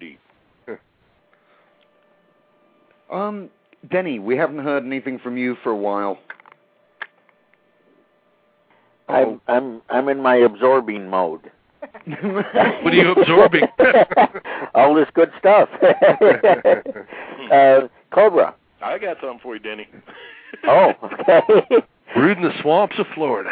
Denny, we haven't heard anything from you for a while. I'm in my absorbing mode. What are you absorbing? All this good stuff. Cobra. I got something for you, Denny. Oh, okay. Brewed in the swamps of Florida.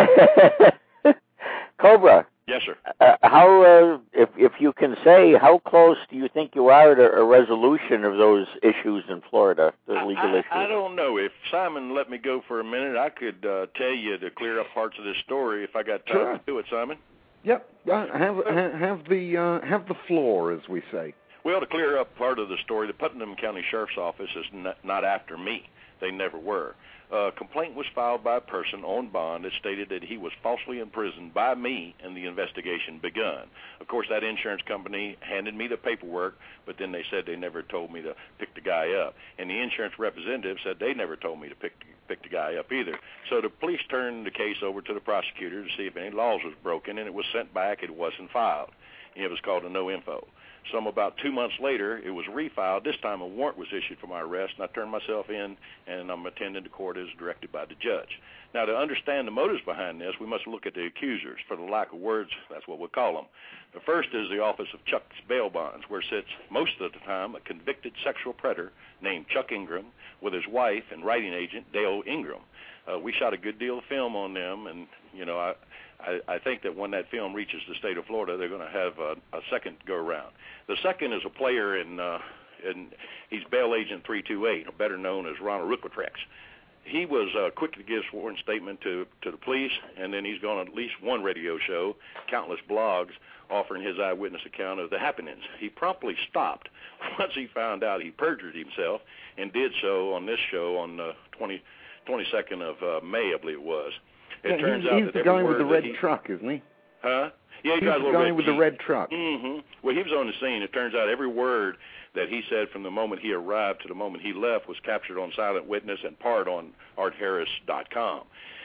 Cobra. Yes, sir. How, if you can say, how close do you think you are to a resolution of those issues in Florida, those legal issues? I don't know. If Simon let me go for a minute, I could tell you to clear up parts of this story if I got time to do it, Simon. Yep. Have the floor, as we say. Well, to clear up part of the story, the Putnam County Sheriff's Office is not after me. They never were. A complaint was filed by a person on bond that stated that he was falsely imprisoned by me, and the investigation begun. Of course, that insurance company handed me the paperwork, but then they said they never told me to pick the guy up. And the insurance representative said they never told me to pick the guy up either. So the police turned the case over to the prosecutor to see if any laws was broken, and it was sent back. It wasn't filed. It was called a no info. About 2 months later, it was refiled. This time a warrant was issued for my arrest, and I turned myself in, and I'm attending the court as directed by the judge. Now, to understand the motives behind this, we must look at the accusers. For the lack of words, that's what we'll call them. The first is the Office of Chuck's Bail Bonds, where sits most of the time a convicted sexual predator named Chuck Ingram with his wife and writing agent, Dale Ingram. We shot a good deal of film on them, and, I think that when that film reaches the state of Florida, they're going to have a second go-around. The second is a player in he's Bail Agent 328, better known as Ronald Rickwitrex. He was quick to give a sworn statement to the police, and then he's gone on at least one radio show, countless blogs, offering his eyewitness account of the happenings. He promptly stopped once he found out he perjured himself, and did so on this show on the 22nd of May, I believe it was. It turns out he's that the guy with the red he, truck, isn't he? Huh? Yeah, he's the guy with the red truck. Mm-hmm. Well, he was on the scene. It turns out every word that he said from the moment he arrived to the moment he left was captured on silent witness and part on artharris.com.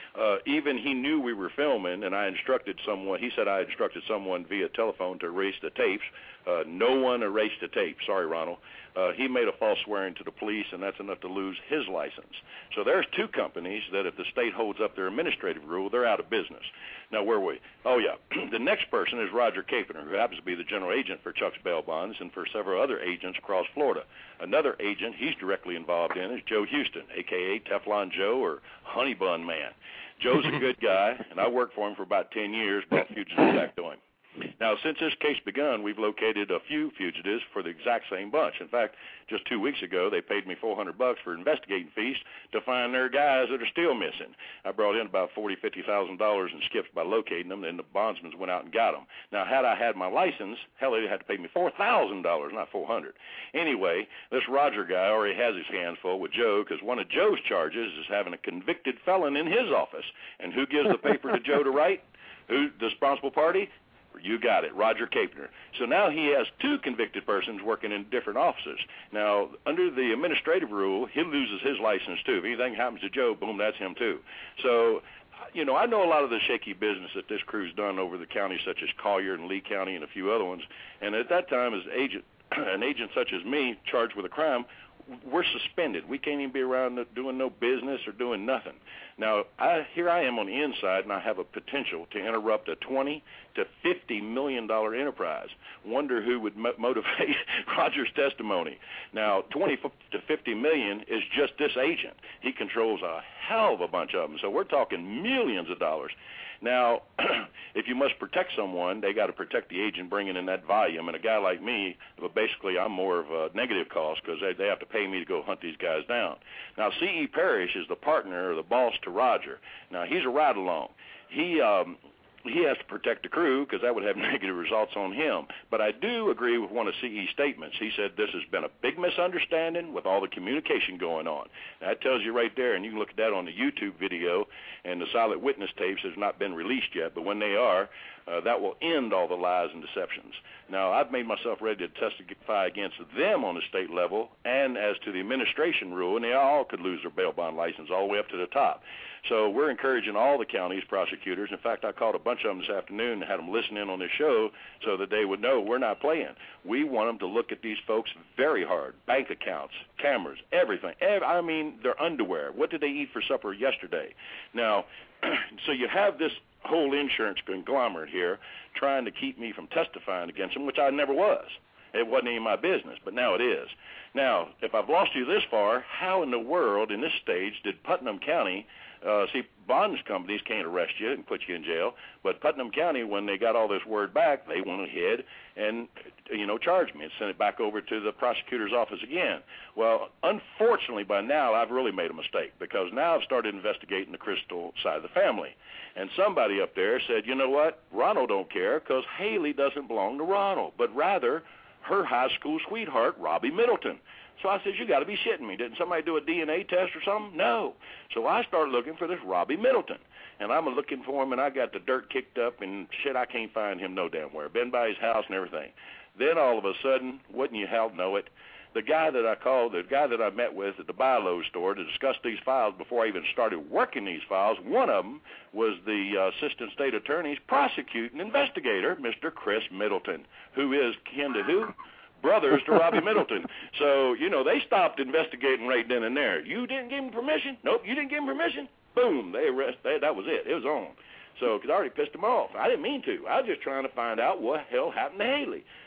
Even he knew we were filming, and I instructed someone. He said I instructed someone via telephone to erase the tapes. No one erased the tape. Sorry, Ronald. He made a false swearing to the police, and that's enough to lose his license. So there's two companies that if the state holds up their administrative rule, they're out of business. Now, where were we? Oh, yeah. The next person is Roger Capener, who happens to be the general agent for Chuck's Bail Bonds and for several other agents across Florida. Another agent he's directly involved in is Joe Houston, a.k.a. Teflon Joe or Honey Bun Man. Joe's a good guy, and I worked for him for about 10 years, brought fugitives back to him. Now, since this case begun, we've located a few fugitives for the exact same bunch. In fact, just 2 weeks ago, they paid me $400 for investigating fees to find their guys that are still missing. I brought in about $40,000-$50,000 in skips by locating them, and the bondsmen went out and got them. Now, had I had my license, hell, they had to pay me $4,000, not $400. Anyway, this Roger guy already has his hands full with Joe because one of Joe's charges is having a convicted felon in his office. And who gives the paper to Joe to write? Who, the responsible party? You got it, Roger Capener. So now he has two convicted persons working in different offices. Now, under the administrative rule, he loses his license, too. If anything happens to Joe, boom, that's him, too. So, you know, I know a lot of the shaky business that this crew's done over the counties such as Collier and Lee County and a few other ones. And at that time, as an agent such as me charged with a crime, we're suspended. We can't even be around doing no business or doing nothing. Now, here I am on the inside, and I have a potential to interrupt a $20 to $50 million enterprise. Wonder who would motivate Roger's testimony. Now, $20 to $50 million is just this agent. He controls a hell of a bunch of them, so we're talking millions of dollars. Now, if you must protect someone, they got to protect the agent bringing in that volume. And a guy like me, well, basically I'm more of a negative cost because they have to pay me to go hunt these guys down. Now, C.E. Parrish is the partner or the boss to Roger. Now, he's a ride-along. He has to protect the crew because that would have negative results on him. But I do agree with one of C.E.'s statements. He said this has been a big misunderstanding with all the communication going on. Now, that tells you right there, and you can look at that on the YouTube video, and the silent witness tapes has not been released yet, but when they are, that will end all the lies and deceptions. Now, I've made myself ready to testify against them on the state level and as to the administration rule, and they all could lose their bail bond license all the way up to the top. So we're encouraging all the counties, prosecutors. In fact, I called a bunch of them this afternoon and had them listen in on this show so that they would know we're not playing. We want them to look at these folks very hard. Bank accounts, cameras, everything. I mean, their underwear. What did they eat for supper yesterday? Now, so you have this whole insurance conglomerate here trying to keep me from testifying against them, which I never was. It wasn't any of my business, but now it is. Now, if I've lost you this far, how in the world in this stage did Putnam County see, bonds companies can't arrest you and put you in jail, but Putnam County, when they got all this word back, they went ahead and, charged me and sent it back over to the prosecutor's office again. Well, unfortunately, by now, I've really made a mistake because now I've started investigating the Crystal side of the family. And somebody up there said, you know what, Ronald don't care because Haley doesn't belong to Ronald, but rather her high school sweetheart, Robbie Middleton. So I said, you got to be shitting me. Didn't somebody do a DNA test or something? No. So I started looking for this Robbie Middleton. And I'm looking for him, and I got the dirt kicked up, and shit, I can't find him no damn where. Been by his house and everything. Then all of a sudden, wouldn't you hell know it, the guy that I called, the guy that I met with at the Bi-Lo store to discuss these files before I even started working these files, one of them was the assistant state attorney's prosecuting investigator, Mr. Chris Middleton, who is kin to who? Brothers to Robbie Middleton. So, they stopped investigating right then and there. You didn't give him permission? Nope, you didn't give him permission? Boom, they arrested. That was it. It was on. So, because I already pissed him off. I didn't mean to. I was just trying to find out what hell happened to Haley.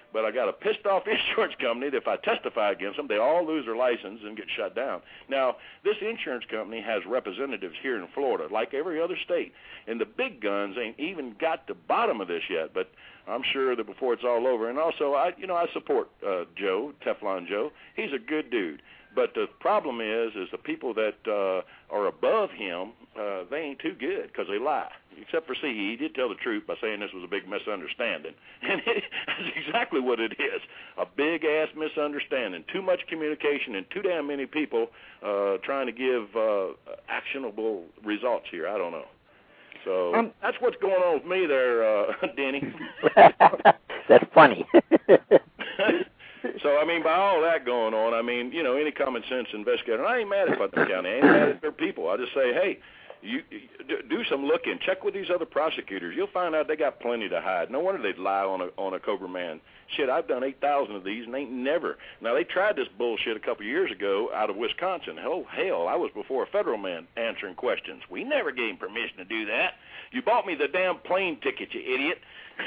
but I got a pissed-off insurance company that if I testify against them, they all lose their license and get shut down. Now, this insurance company has representatives here in Florida, like every other state, and the big guns ain't even got the bottom of this yet, but I'm sure that before it's all over. And also, I support Joe, Teflon Joe. He's a good dude. But the problem is the people that are above him, they ain't too good because they lie. Except for C, he did tell the truth by saying this was a big misunderstanding. And that's exactly what it is, a big-ass misunderstanding. Too much communication and too damn many people trying to give actionable results here. I don't know. So that's what's going on with me there, Denny. That's funny. So, I mean, by all that going on, I mean, any common sense investigator, and I ain't mad at Putnam County. I ain't mad at their people. I just say, hey, you do some looking. Check with these other prosecutors. You'll find out they got plenty to hide. No wonder they'd lie on a Cobra man. Shit, I've done 8,000 of these and ain't never. Now, they tried this bullshit a couple of years ago out of Wisconsin. Oh, hell, I was before a federal man answering questions. We never gave him permission to do that. You bought me the damn plane ticket, you idiot.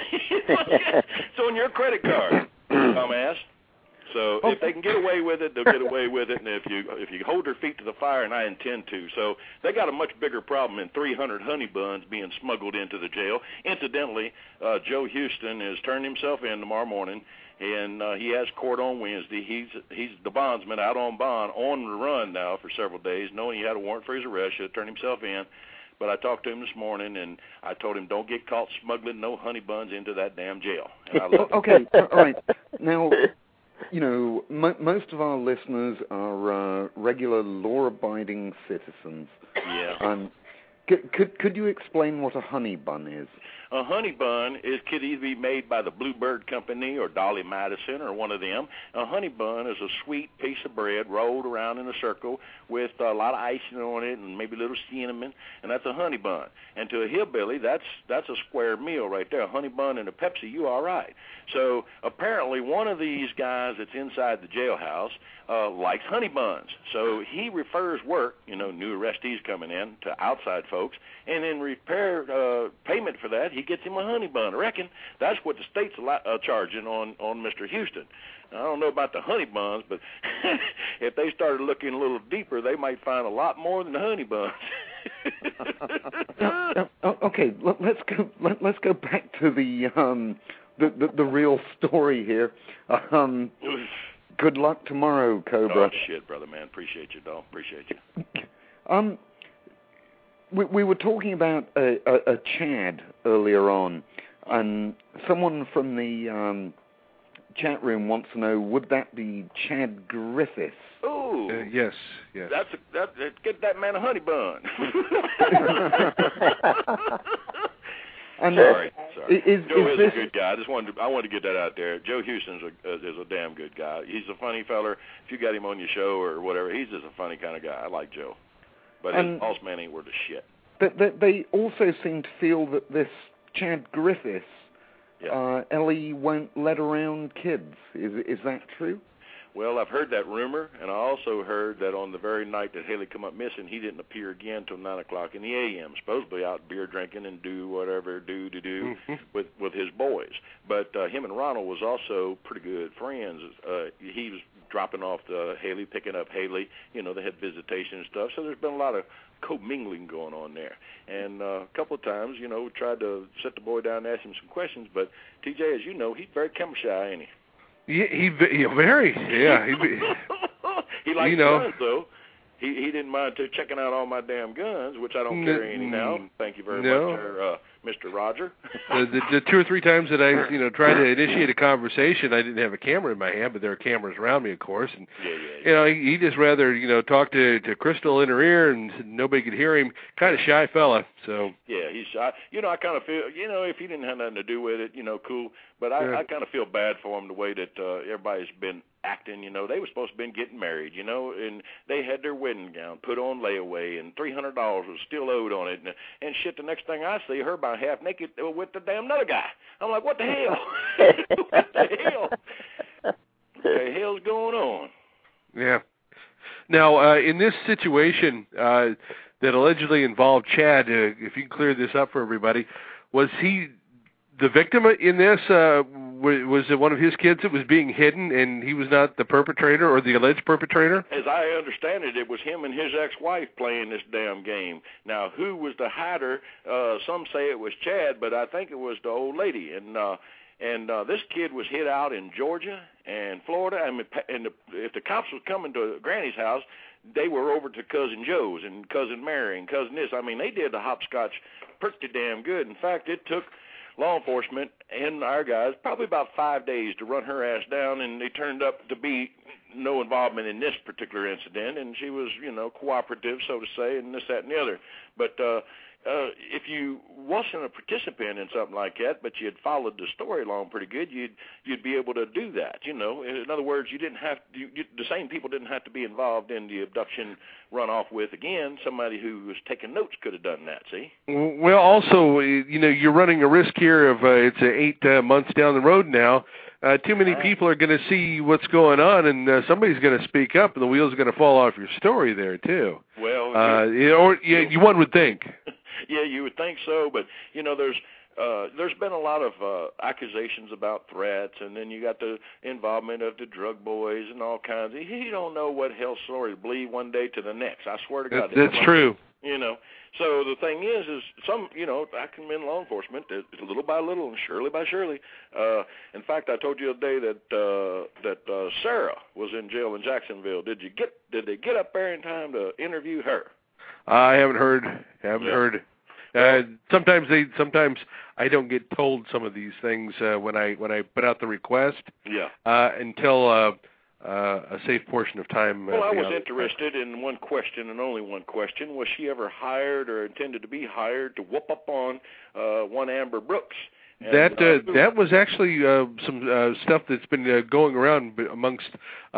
It's on your credit card, dumbass. So if they can get away with it, they'll get away with it. And if you hold their feet to the fire, and I intend to. So they got a much bigger problem than 300 honey buns being smuggled into the jail. Incidentally, Joe Houston has turned himself in tomorrow morning, and he has court on Wednesday. He's the bondsman out on bond, on the run now for several days, knowing he had a warrant for his arrest. Should have turned himself in. But I talked to him this morning, and I told him, don't get caught smuggling no honey buns into that damn jail. And I love okay, all right. Now, most of our listeners are regular law-abiding citizens. Yeah. Could you explain what a honey bun is? A honey bun could either be made by the Bluebird Company or Dolly Madison or one of them. A honey bun is a sweet piece of bread rolled around in a circle with a lot of icing on it and maybe a little cinnamon, and that's a honey bun. And to a hillbilly, that's a square meal right there. A honey bun and a Pepsi, you all right. So apparently one of these guys that's inside the jailhouse likes honey buns. So he refers work, new arrestees coming in, to outside folks, and in payment for that, he gets him a honey bun. I reckon that's what the state's charging on Mr. Houston. I don't know about the honey buns, but if they started looking a little deeper, they might find a lot more than the honey buns. Okay, let's go back to the real story here. Good luck tomorrow, Cobra. Oh, shit, brother, man. Appreciate you, dog. Appreciate you. We were talking about a Chad earlier on, and someone from the chat room wants to know, would that be Chad Griffiths? Ooh. Yes. Get that man a honey bun. And Sorry. Joe is a good guy. I wanted to get that out there. Joe Houston is a damn good guy. He's a funny feller. If you got him on your show or whatever, he's just a funny kind of guy. I like Joe. But his boss man ain't worth a shit. They also seem to feel that this Chad Griffiths, Ellie won't let around kids. Is that true? Well, I've heard that rumor, and I also heard that on the very night that Haley come up missing, he didn't appear again till 9 o'clock in the a.m., supposedly out beer drinking and do with his boys. But him and Ronald was also pretty good friends. He was dropping off Haley, picking up Haley. They had visitation and stuff, so there's been a lot of commingling going on there. And a couple of times, we tried to sit the boy down and ask him some questions, but TJ, as you know, he's very camera shy, ain't he? Yeah, he very. Yeah, he likes guns, though. He didn't mind checking out all my damn guns, which I don't carry any now. Thank you very much, Mr. Roger. The 2 or 3 times that I, tried to initiate a conversation, I didn't have a camera in my hand, but there are cameras around me, of course. And he just rather, talk to Crystal in her ear, and nobody could hear him. Kind of shy fella. So yeah, he's shy. I kind of feel, if he didn't have nothing to do with it, cool. But I kind of feel bad for him the way that everybody's been acting. They were supposed to have been getting married, and they had their wedding gown put on layaway, and $300 was still owed on it, and shit. The next thing I see, her about half naked with the damn other guy. I'm like, what the hell? What the hell? What the hell's going on? Yeah. Now, in this situation that allegedly involved Chad, if you can clear this up for everybody, was he the victim in this? was it one of his kids that was being hidden, and he was not the perpetrator or the alleged perpetrator? As I understand it, it was him and his ex-wife playing this damn game. Now, who was the hider? Some say it was Chad, but I think it was the old lady. And this kid was hid out in Georgia and Florida. If the cops was coming to Granny's house, they were over to Cousin Joe's and Cousin Mary and Cousin this. I mean, they did the hopscotch pretty damn good. In fact, it took law enforcement and our guys probably about 5 days to run her ass down, and they turned up to be no involvement in this particular incident, and she was, cooperative, so to say, and this, that, and the other. But if you wasn't a participant in something like that, but you had followed the story along pretty good, you'd be able to do that. In other words, you didn't have the same people didn't have to be involved in the abduction run off with again. Somebody who was taking notes could have done that. See? Well, also, you're running a risk here of it's 8 months down the road now. Too many people are going to see what's going on, and somebody's going to speak up, and the wheels are going to fall off your story there too. Well, one would think. Yeah, you would think so, but there's been a lot of accusations about threats, and then you got the involvement of the drug boys and all kinds. You don't know what hell story to believe one day to the next. I swear to God. That's true. So the thing is some, I commend law enforcement little by little and surely by surely. In fact, I told you the other day that Sarah was in jail in Jacksonville. Did they get up there in time to interview her? I haven't heard. Heard. Sometimes I don't get told some of these things when I put out the request. Yeah. Until a safe portion of time. Well, I was interested in one question and only one question: was she ever hired or intended to be hired to whoop up on one Amber Brooks? And, that was actually some stuff that's been going around amongst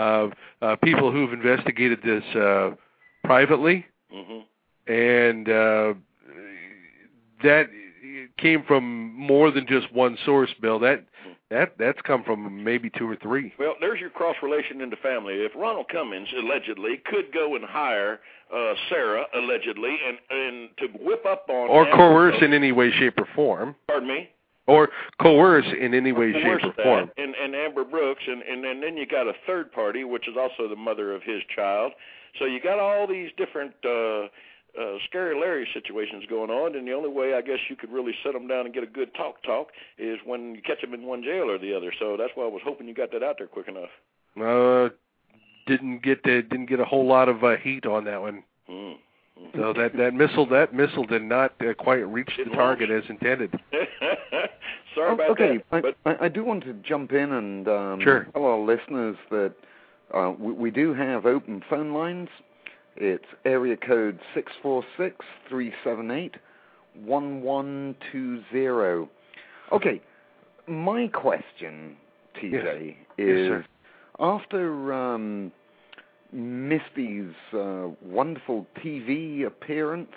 people who've investigated this privately. Mm-hmm. And that came from more than just one source, Bill. That's come from maybe 2 or 3. Well, there's your cross relation in the family. If Ronald Cummings allegedly could go and hire Sarah allegedly and to whip up on or coerce in any way, shape, or form. Pardon me. Or coerce in any way, shape, or form. And Amber Brooks, and then you got a third party, which is also the mother of his child. So you got all these different scary Larry situations going on, and the only way I guess you could really sit them down and get a good talk is when you catch them in one jail or the other. So that's why I was hoping you got that out there quick enough. Didn't get a whole lot of heat on that one. Mm-hmm. So that missile did not quite reach the target as intended. Sorry about that. Okay, I do want to jump in and sure. tell our listeners that we do have open phone lines. It's area code 646-378-1120. Okay, my question, TJ, is after Misty's wonderful TV appearance,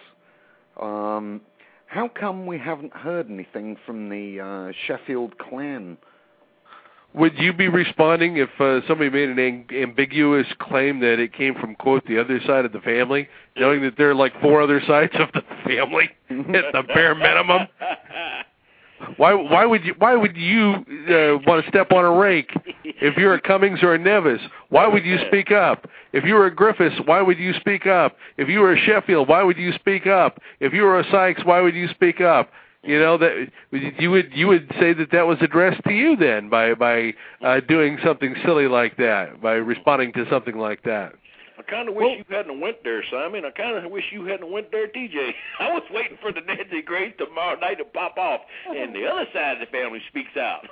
how come we haven't heard anything from the Sheffield clan? Would you be responding if somebody made an ambiguous claim that it came from, quote, the other side of the family, knowing that there are like 4 other sides of the family at the bare minimum? Why would you want to step on a rake if you're a Cummings or a Nevis? Why would you speak up? If you were a Griffiths, why would you speak up? If you were a Sheffield, why would you speak up? If you were a Sykes, why would you speak up? That you would say that was addressed to you then by doing something silly like that, by responding to something like that. I kind of wish you hadn't went there, Simon. I kind of wish you hadn't went there, TJ. I was waiting for the Nancy Grace tomorrow night to pop off, and the other side of the family speaks out.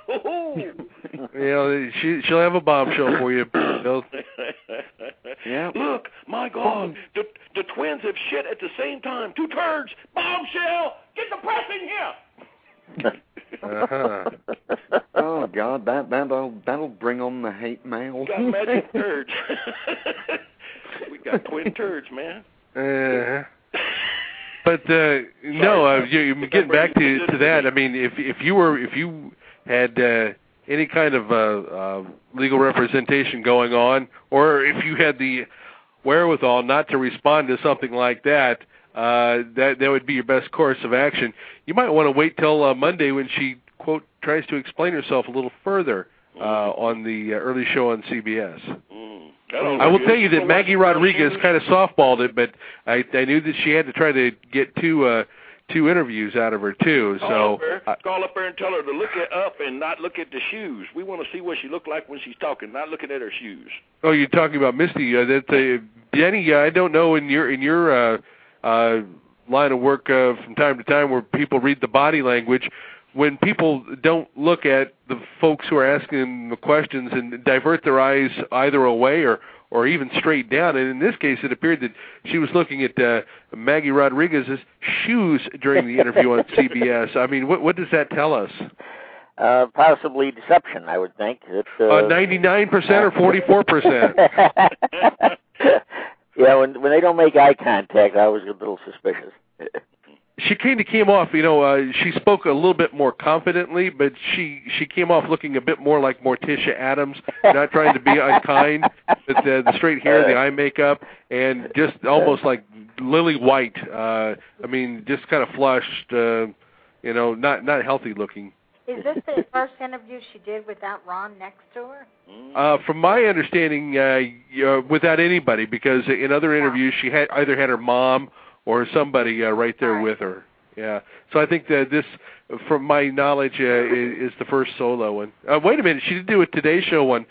She'll have a bombshell for you. Yeah. Look, my God, the twins have shit at the same time. 2 turds, bombshell. Get the press in here. Uh-huh. Oh God, that'll bring on the hate mail. We got magic turds. We got twin turds, man. But no, getting back to that. I mean, if you had any kind of legal representation going on, or if you had the wherewithal not to respond to something like that, that would be your best course of action. You might want to wait till Monday when she, quote, tries to explain herself a little further on the early show on CBS. I will tell you that Maggie Rodriguez kind of softballed it, but I knew that she had to try to get two interviews out of her too. Call up there and tell her to look up and not look at the shoes. We want to see what she looked like when she's talking, not looking at her shoes. Oh, you're talking about Misty. Jenny, I don't know in your line of work from time to time where people read the body language. When people don't look at the folks who are asking the questions and divert their eyes either away or even straight down, and in this case it appeared that she was looking at Maggie Rodriguez's shoes during the interview on CBS. I mean, what does that tell us? Possibly deception, I would think. 99% or 44%? Yeah, when they don't make eye contact, I always get a little suspicious. She kind of came off, she spoke a little bit more confidently, but she came off looking a bit more like Morticia Adams, not trying to be unkind, but the straight hair, the eye makeup, and just almost like Lily White. Just kind of flushed, not healthy looking. Is this the first interview she did without Ron next to her? From my understanding, without anybody, because in other interviews she had either had her mom or somebody right there with her. Yeah. So I think that this, from my knowledge, is the first solo one. Wait a minute. She did do a Today Show one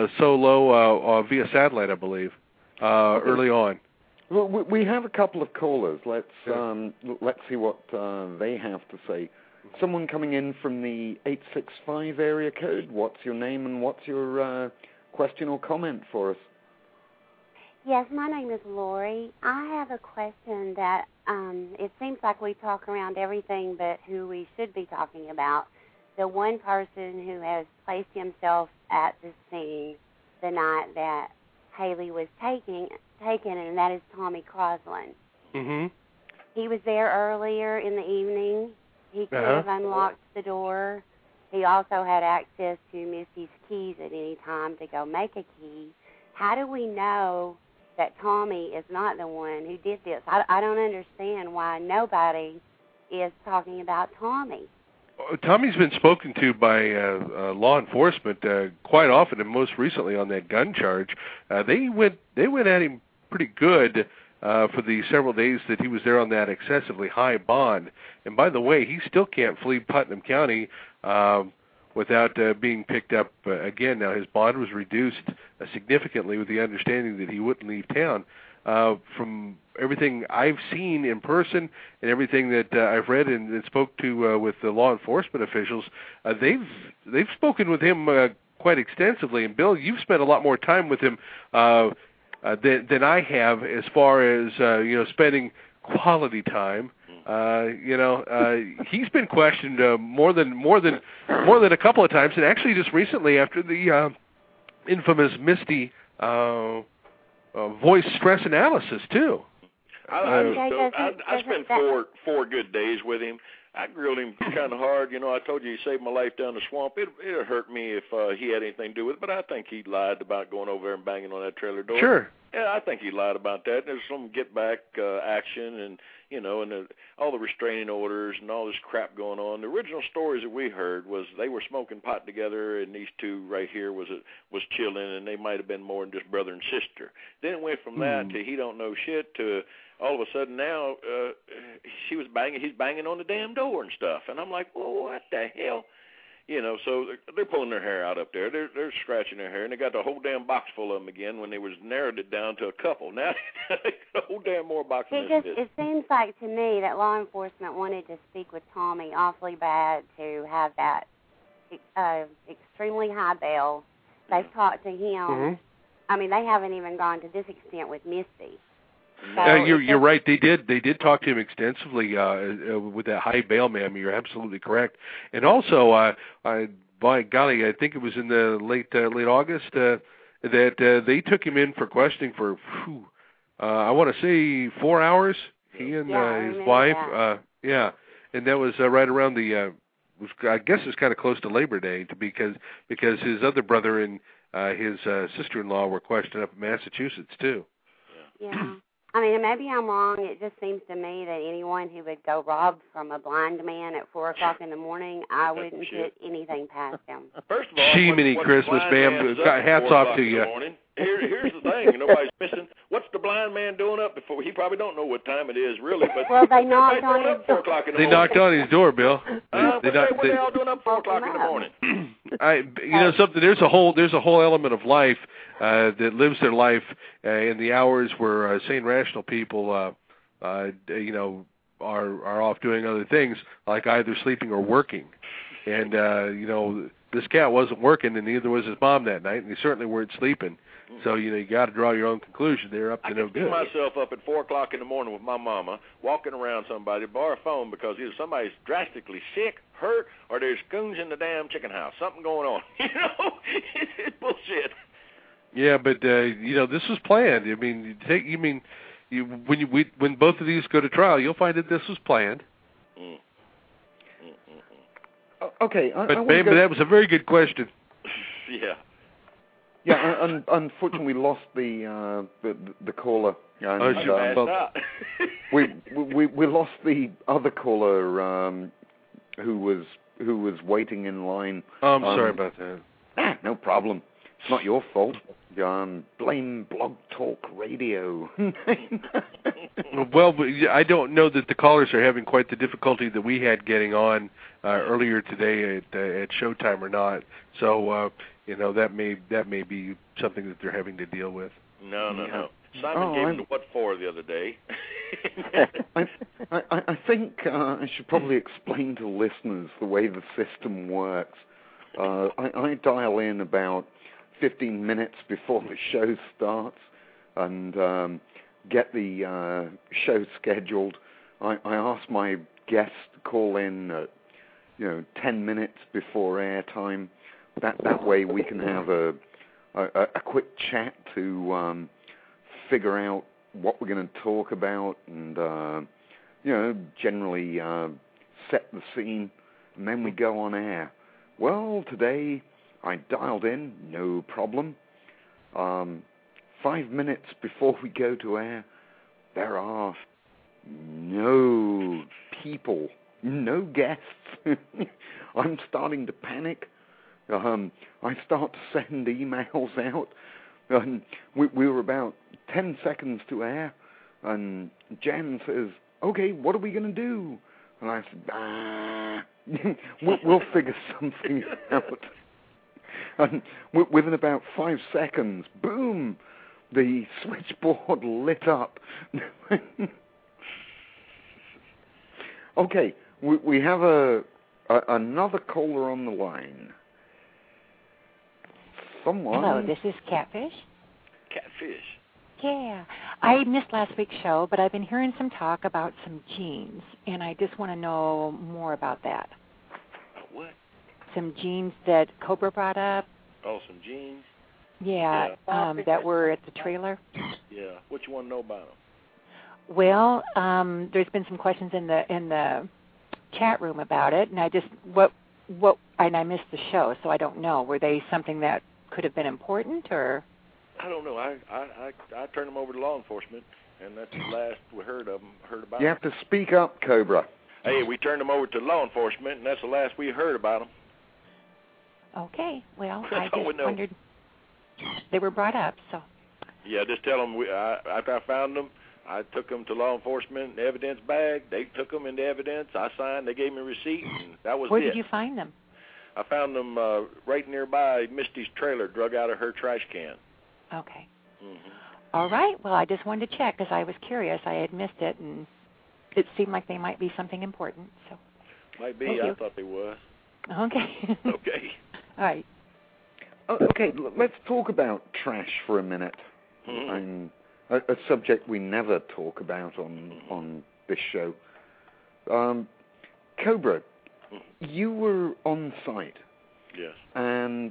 solo via satellite, I believe, early on. Well, we have a couple of callers. Let's see what they have to say. Someone coming in from the 865 area code. What's your name and what's your question or comment for us? Yes, my name is Lori. I have a question that it seems like we talk around everything but who we should be talking about. The one person who has placed himself at the scene the night that Haley was taken, and that is Tommy Crosland. Mm-hmm. He was there earlier in the evening. He could have unlocked the door. He also had access to Missy's keys at any time to go make a key. How do we know that Tommy is not the one who did this? I don't understand why nobody is talking about Tommy. Tommy's been spoken to by law enforcement quite often, and most recently on that gun charge. They went at him pretty good for the several days that he was there on that excessively high bond. And by the way, he still can't flee Putnam County without being picked up again. Now, his bond was reduced significantly with the understanding that he wouldn't leave town. From everything I've seen in person and everything that I've read and spoke to with the law enforcement officials, they've spoken with him quite extensively. And Bill, you've spent a lot more time with him than I have, as far as spending quality time. He's been questioned more than a couple of times, and actually just recently after the infamous Misty voice stress analysis too. I spent four good days with him. I grilled him kind of hard. I told you he saved my life down the swamp. It hurt me if he had anything to do with it, but I think he lied about going over there and banging on that trailer door. Sure. Yeah, I think he lied about that. There's some get-back action and, all the restraining orders and all this crap going on. The original stories that we heard was they were smoking pot together, and these two right here was chilling, and they might have been more than just brother and sister. Then it went from that to he don't know shit to all of a sudden now he's banging on the damn door and stuff. And I'm like, well, what the hell? So they're pulling their hair out up there. They're scratching their hair, and they got the whole damn box full of them again when they was narrowed it down to a couple. Now they got a whole damn more box. It seems like to me that law enforcement wanted to speak with Tommy awfully bad to have that extremely high bail. They've talked to him. Mm-hmm. I mean, they haven't even gone to this extent with Misty. So you're right. They did talk to him extensively with that high bail, ma'am. You're absolutely correct. And also, by golly, I think it was in the late August that they took him in for questioning for, I want to say 4 hours. He and his wife, and that was right around the. I guess it's kind of close to Labor Day, because his other brother and his sister-in-law were questioned up in Massachusetts too. Yeah. I mean, maybe I'm wrong. It just seems to me that anyone who would go rob from a blind man at 4 o'clock in the morning, I wouldn't put anything past him. First of all, Jiminy Christmas, ma'am. Hats off to you. Here's the thing, nobody's missing. What's the blind man doing up before? He probably don't know what time it is, really. But well, they knocked on his door. They knocked on his door, Bill. What are they all doing up 4 o'clock in the morning? Something. There's a whole element of life that lives their life in the hours where sane, rational people, are off doing other things, like either sleeping or working. And this cat wasn't working, and neither was his mom that night, and they certainly weren't sleeping. So, you got to draw your own conclusion. They're up to no good. I can see myself up at 4 o'clock in the morning with my mama, walking around somebody, borrow a phone because either somebody's drastically sick, hurt, or there's coons in the damn chicken house. Something going on. It's bullshit. Yeah, but, this was planned. I mean, when both of these go to trial, you'll find that this was planned. Okay. But that was a very good question. Yeah. Yeah, unfortunately, we lost the caller. And, we lost the other caller who was waiting in line. Oh, I'm sorry about that. No problem. It's not your fault. Blame Blog Talk Radio. Well, I don't know that the callers are having quite the difficulty that we had getting on earlier today at Showtime or not. So, that may be something that they're having to deal with. No. Simon gave him the what for the other day. I think I should probably explain to listeners the way the system works. I dial in about 15 minutes before the show starts and get the show scheduled. I ask my guest to call in at 10 minutes before airtime. That way we can have a quick chat to figure out what we're going to talk about and generally set the scene, and then we go on air. Well, today I dialed in, no problem. 5 minutes before we go to air, there are no people, no guests. I'm starting to panic. I start to send emails out. And we were about 10 seconds to air, and Jan says, "Okay, what are we going to do?" And I said, we'll figure something out. And within about 5 seconds, boom, the switchboard lit up. Okay, we have another caller on the line. Someone. Hello, this is Catfish. Catfish. Yeah. I missed last week's show, but I've been hearing some talk about some genes, and I just want to know more about that. What? Some genes that Cobra brought up. Oh, some genes? Yeah, that were at the trailer. Yeah. What you want to know about them? Well, there's been some questions in the chat room about it, and I missed the show, so I don't know. Were they something that could have been important, or? I don't know. I turned them over to law enforcement, and that's the last we heard about them. You have to speak up, Cobra. Hey, we turned them over to law enforcement, and that's the last we heard about them. Okay. Well, I just wondered. They were brought up, so. Yeah, just tell them after I found them, I took them to law enforcement, evidence bag. They took them into evidence. I signed. They gave me a receipt, and that was Where did you find them? I found them right nearby Misty's trailer, drug out of her trash can. Okay. Mm-hmm. All right. Well, I just wanted to check because I was curious. I had missed it, and it seemed like they might be something important. So. Might be. I thought they was. Okay. Okay. All right. Okay, let's talk about trash for a minute. Mm-hmm. A subject we never talk about on this show. Cobra, you were on site. Yes. And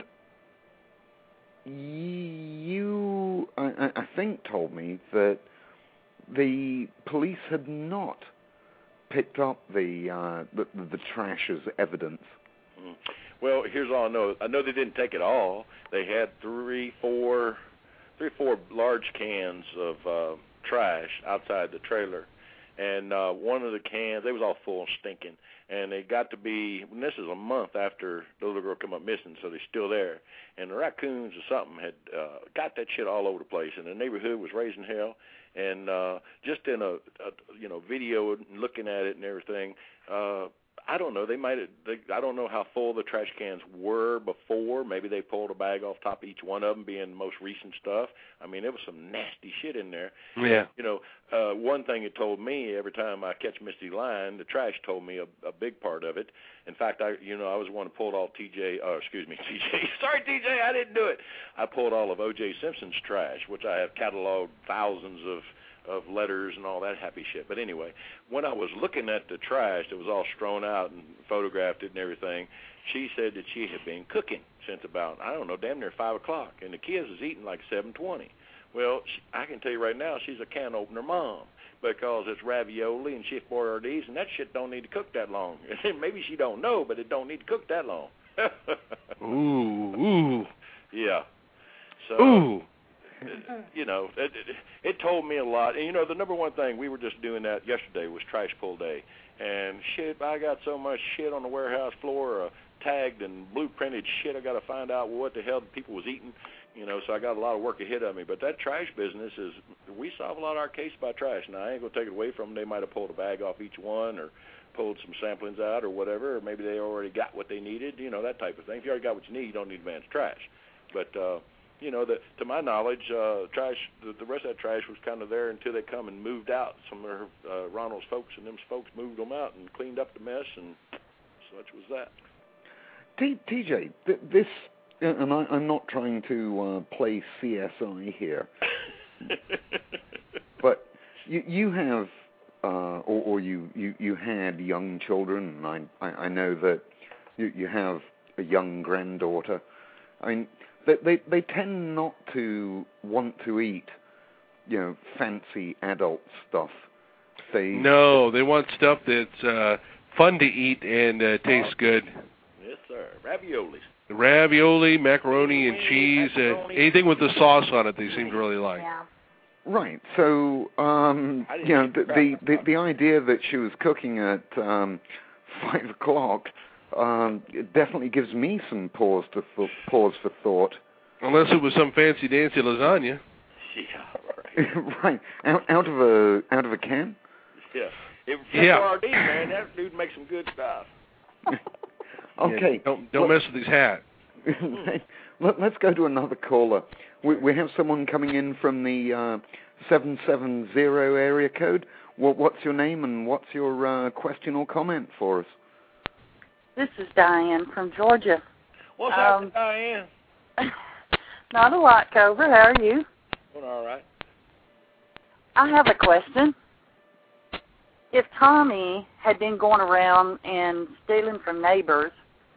you, I think, told me that the police had not picked up the trash as evidence. Well, here's all I know. I know they didn't take it all. They had three or four large cans of trash outside the trailer, and one of the cans, they was all full and stinking, and they got to be, and this is a month after the little girl come up missing, so they're still there, and the raccoons or something had got that shit all over the place, and the neighborhood was raising hell, and just in a video and looking at it and everything, I don't know. I don't know how full the trash cans were before. Maybe they pulled a bag off top of each one of them, being the most recent stuff. I mean, there was some nasty shit in there. Yeah. One thing it told me every time I catch Misty lying, the trash told me a big part of it. In fact, I was the one who pulled all TJ. Sorry, TJ, I didn't do it. I pulled all of O.J. Simpson's trash, which I have cataloged thousands of letters and all that happy shit. But anyway, when I was looking at the trash that was all strewn out and photographed it and everything, she said that she had been cooking since about, I don't know, damn near 5 o'clock, and the kids was eating like 7:20. Well, I can tell you right now, she's a can opener mom, because it's ravioli and Chef Boyardee, and that shit don't need to cook that long. Maybe she don't know, but it don't need to cook that long. Ooh. Yeah. So. Ooh. It told me a lot. And, the number one thing, we were just doing that yesterday, was trash pull day. And shit, I got so much shit on the warehouse floor, tagged and blueprinted shit. I got to find out what the hell the people was eating, so I got a lot of work ahead of me. But that trash business we solve a lot of our cases by trash. Now, I ain't going to take it away from them. They might have pulled a bag off each one or pulled some samplings out or whatever, or maybe they already got what they needed, that type of thing. If you already got what you need, you don't need advanced trash. But, to my knowledge, trash. The rest of that trash was kind of there until they come and moved out. Some of Ronald's folks and them folks moved them out and cleaned up the mess, and such was that. TJ, this, and I'm not trying to play CSI here, but you have, or you had young children, and I know that you have a young granddaughter. I mean, They tend not to want to eat, fancy adult stuff. They want stuff that's fun to eat and tastes good. Yes, sir. Raviolis. Ravioli, macaroni and cheese, anything with the sauce on it they seem to really like. Yeah. Right. So, the idea that she was cooking at 5 o'clock it definitely gives me some pause for thought. Unless it was some fancy dancy lasagna. Yeah, right. Out of a can. Yeah. Boyardee, man, that dude makes some good stuff. Okay. Yeah, don't mess with his hat. Let's go to another caller. We have someone coming in from the 770 area code. What's your name and what's your question or comment for us? This is Diane from Georgia. What's up, Diane? Not a lot, Cobra. How are you? Doing all right. I have a question. If Tommy had been going around and stealing from neighbors,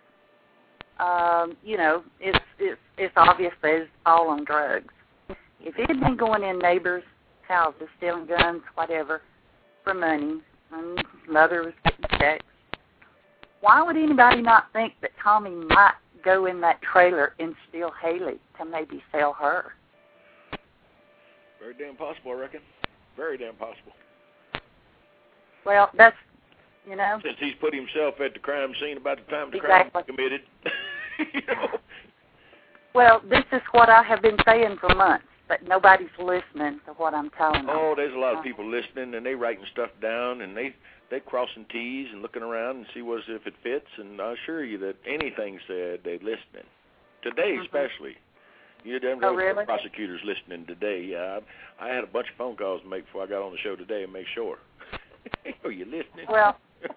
it's obvious that it's all on drugs. If he had been going in neighbors' houses, stealing guns, whatever, for money, and his mother was getting checks, why would anybody not think that Tommy might go in that trailer and steal Haley to maybe sell her? Very damn possible, I reckon. Very damn possible. Well, that's, since he's put himself at the crime scene about the time the exactly. crime was committed. Well, this is what I have been saying for months, but nobody's listening to what I'm telling them. Oh, there's a lot of people listening, and they writing stuff down, and they crossing T's and looking around and see if it fits, and I assure you that anything said, they're listening. Today especially. Really? Prosecutors listening today. Yeah, I had a bunch of phone calls to make before I got on the show today and make sure. Are you listening? Well,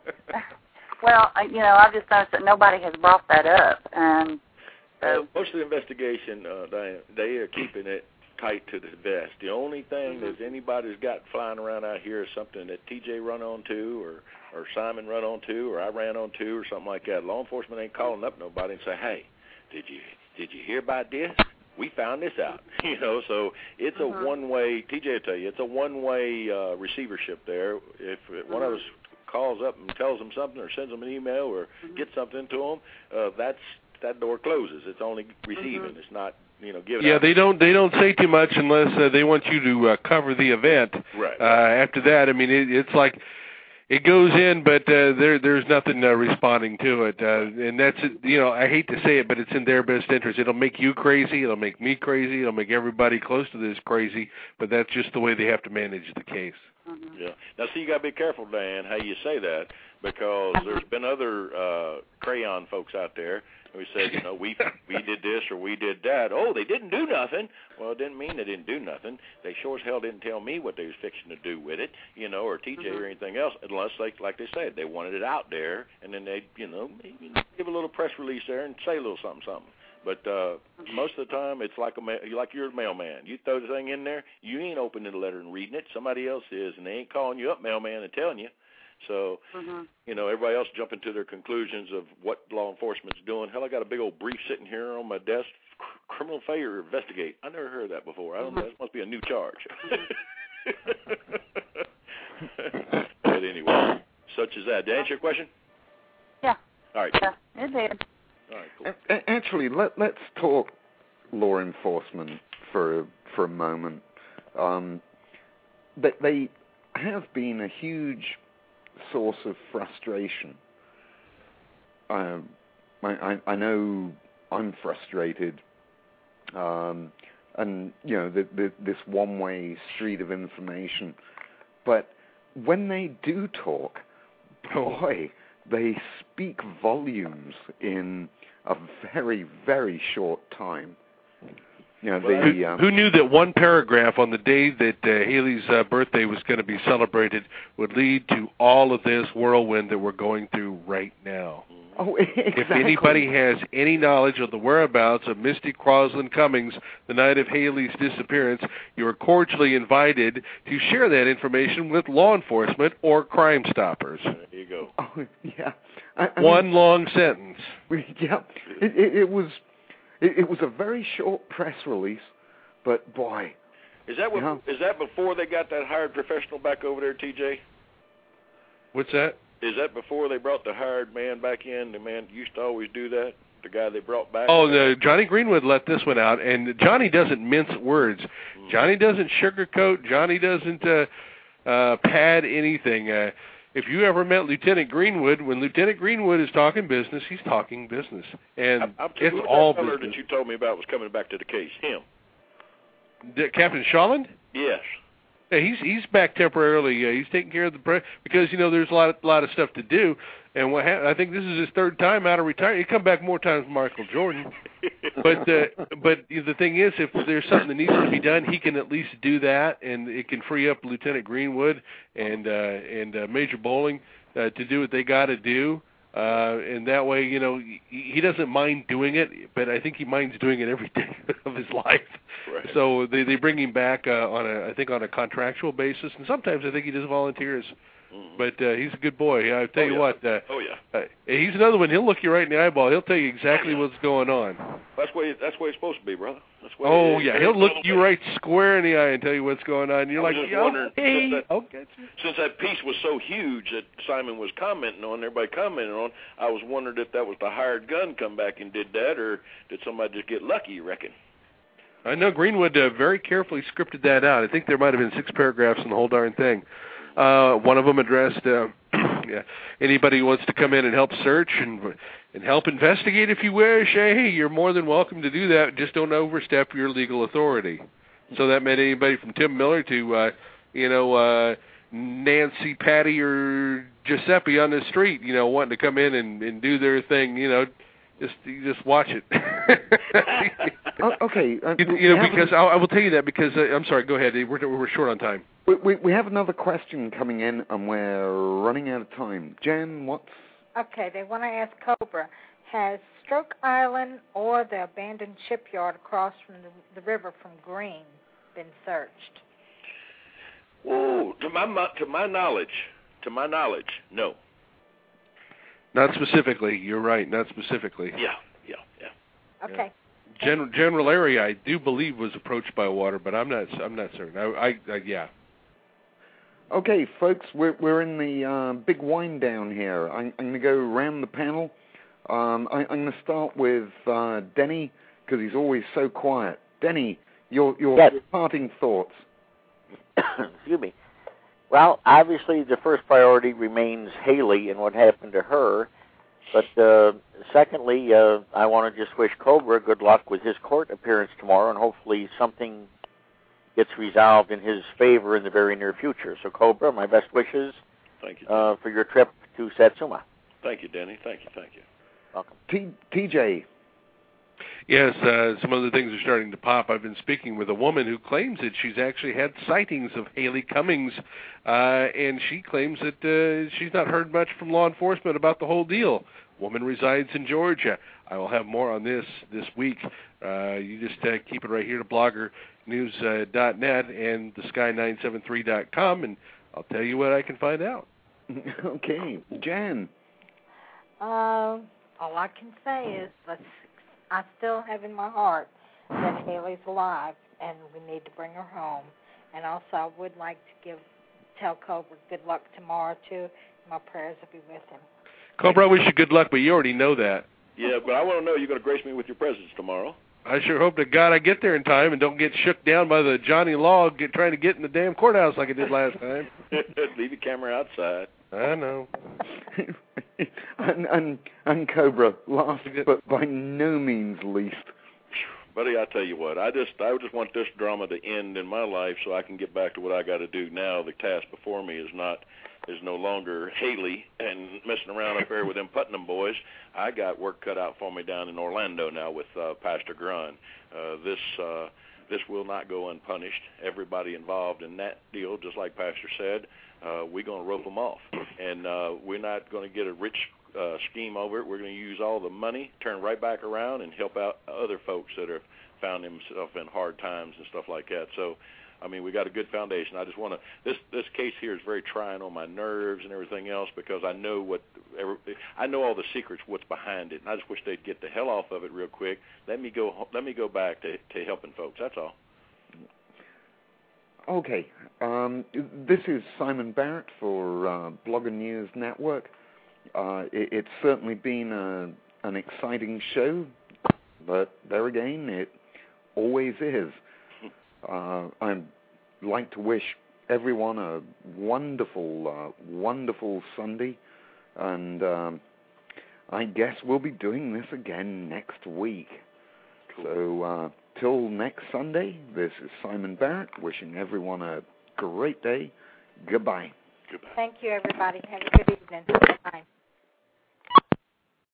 I've just noticed that nobody has brought that up. And so most of the investigation, Diane, they are keeping it tight to the vest. The only thing that anybody's got flying around out here is something that TJ run on to or Simon run on to or I ran on to or something like that. Law enforcement ain't calling up nobody and say, hey, did you hear about this? We found this out. So it's a one-way, TJ will tell you, it's a one-way receivership there. If one of us calls up and tells them something or sends them an email or gets something to them, that door closes. It's only receiving. It's not give it Yeah, out. they don't say too much unless they want you to cover the event. Right. After that, I mean, it's like it goes in, but there's nothing responding to it, and that's I hate to say it, but it's in their best interest. It'll make you crazy. It'll make me crazy. It'll make everybody close to this crazy. But that's just the way they have to manage the case. Yeah. Now, see, you got to be careful, Dan, how you say that, because there's been other crayon folks out there who said, we did this or we did that. Oh, they didn't do nothing. Well, it didn't mean they didn't do nothing. They sure as hell didn't tell me what they was fixing to do with it, or TJ or anything else, unless, like they said, they wanted it out there, and then they'd, maybe give a little press release there and say a little something. But most of the time, it's like you're a mailman. You throw the thing in there, you ain't opening the letter and reading it. Somebody else is, and they ain't calling you up, mailman, and telling you. So, everybody else jumping to their conclusions of what law enforcement's doing. Hell, I got a big old brief sitting here on my desk, criminal failure investigate. I never heard of that before. I don't know. That must be a new charge. But anyway, such as that. Did I answer your question? Yeah. All right. Yeah, it did. All right, cool. Actually, let's talk law enforcement for a moment. They have been a huge source of frustration. I know I'm frustrated, and this one-way street of information. But when they do talk, boy, they speak volumes in a very, very short time. Who knew that one paragraph on the day that Haley's birthday was going to be celebrated would lead to all of this whirlwind that we're going through right now? Oh, exactly. If anybody has any knowledge of the whereabouts of Misty Crosland Cummings the night of Haley's disappearance, you are cordially invited to share that information with law enforcement or Crime Stoppers. There you go. Oh, yeah. One long sentence. Yeah. It was a very short press release, but boy. Is that before they got that hired professional back over there, TJ? What's that? Is that before they brought the hired man back in? The man used to always do that? The guy they brought back? Oh, Johnny Greenwood let this one out, and Johnny doesn't mince words. Johnny doesn't sugarcoat. Johnny doesn't pad anything. If you ever met Lieutenant Greenwood, when Lieutenant Greenwood is talking business, he's talking business. And it's all business. That you told me about was coming back to the case, him. Captain Shawland? Yes. Yeah, he's back temporarily. He's taking care of the press because there's a lot of stuff to do. And I think this is his third time out of retirement. He come back more times than Michael Jordan. But the thing is, if there's something that needs to be done, he can at least do that, and it can free up Lieutenant Greenwood and Major Bowling to do what they got to do. And that way, he doesn't mind doing it, but I think he minds doing it every day of his life. Right. So they bring him back on a contractual basis, and sometimes I think he just volunteers. But he's a good boy. I tell you what. He's another one. He'll look you right in the eyeball. He'll tell you exactly what's going on. That's the way it's supposed to be, brother. He'll look you right square in the eye and tell you what's going on. And you're like, since that piece was so huge that Simon was commenting on, everybody commented on, I was wondering if that was the hired gun come back and did that, or did somebody just get lucky, you reckon? I know Greenwood very carefully scripted that out. I think there might have been 6 paragraphs in the whole darn thing. One of them addressed anybody who wants to come in and help search and help investigate if you wish. Hey, you're more than welcome to do that. Just don't overstep your legal authority. So that meant anybody from Tim Miller to Nancy, Patty, or Giuseppe on the street, wanting to come in and do their thing. Just watch it. Okay. Because I will tell you that because I'm sorry. Go ahead. We're short on time. We have another question coming in, and we're running out of time. Jen, what's... Okay, they want to ask Cobra, has Stroke Island or the abandoned shipyard across from the river from Green been searched? Oh, to my knowledge, no. Not specifically. You're right. Not specifically. Yeah. Okay. General area, I do believe, was approached by water, but I'm not certain. Yeah. Okay, folks, we're in the big wind down here. I'm going to go around the panel. I'm going to start with Denny. because he's always so quiet. Denny, your yes. parting thoughts. Excuse me. Well, obviously the first priority remains Haley and what happened to her. But secondly, I want to just wish Cobra good luck with his court appearance tomorrow, and hopefully something gets resolved in his favor in the very near future. So, Cobra, my best wishes Thank you, for your trip to Satsuma. Thank you, Denny. Thank you. Welcome. TJ. Yes, some of the things are starting to pop. I've been speaking with a woman who claims that she's actually had sightings of Haley Cummings, and she claims that she's not heard much from law enforcement about the whole deal. Woman resides in Georgia. I will have more on this week. You just keep it right here to bloggernews.net and thesky973.com, and I'll tell you what I can find out. Okay. Jan. All I can say is I still have in my heart that Haley's alive, and we need to bring her home. And also, I would like to tell Cobra good luck tomorrow, too. My prayers will be with him. Cobra, I wish you good luck, but you already know that. Yeah, but I want to know you're going to grace me with your presence tomorrow. I sure hope to God I get there in time and don't get shook down by the Johnny Law trying to get in the damn courthouse like I did last time. Leave your camera outside. I know. and Cobra, last but by no means least. Buddy, I tell you what, I just want this drama to end in my life so I can get back to what I got to do now. The task before me is no longer Haley and messing around up there with them Putnam boys. I got work cut out for me down in Orlando now with Pastor Grun. This will not go unpunished. Everybody involved in that deal, just like Pastor said, we're going to rope them off. And we're not going to get a rich scheme over it. We're going to use all the money, turn right back around, and help out other folks that have found themselves in hard times and stuff like that. So, I mean, we got a good foundation. I just want to. This case here is very trying on my nerves and everything else because I know all the secrets, what's behind it, and I just wish they'd get the hell off of it real quick. Let me go back to helping folks. That's all. Okay, this is Simon Barrett for Blogger News Network. It's certainly been an exciting show, but there again, it always is. I'd like to wish everyone a wonderful, wonderful Sunday, and I guess we'll be doing this again next week. Cool. So till next Sunday, this is Simon Barrett wishing everyone a great day. Goodbye. Thank you, everybody. Have a good evening.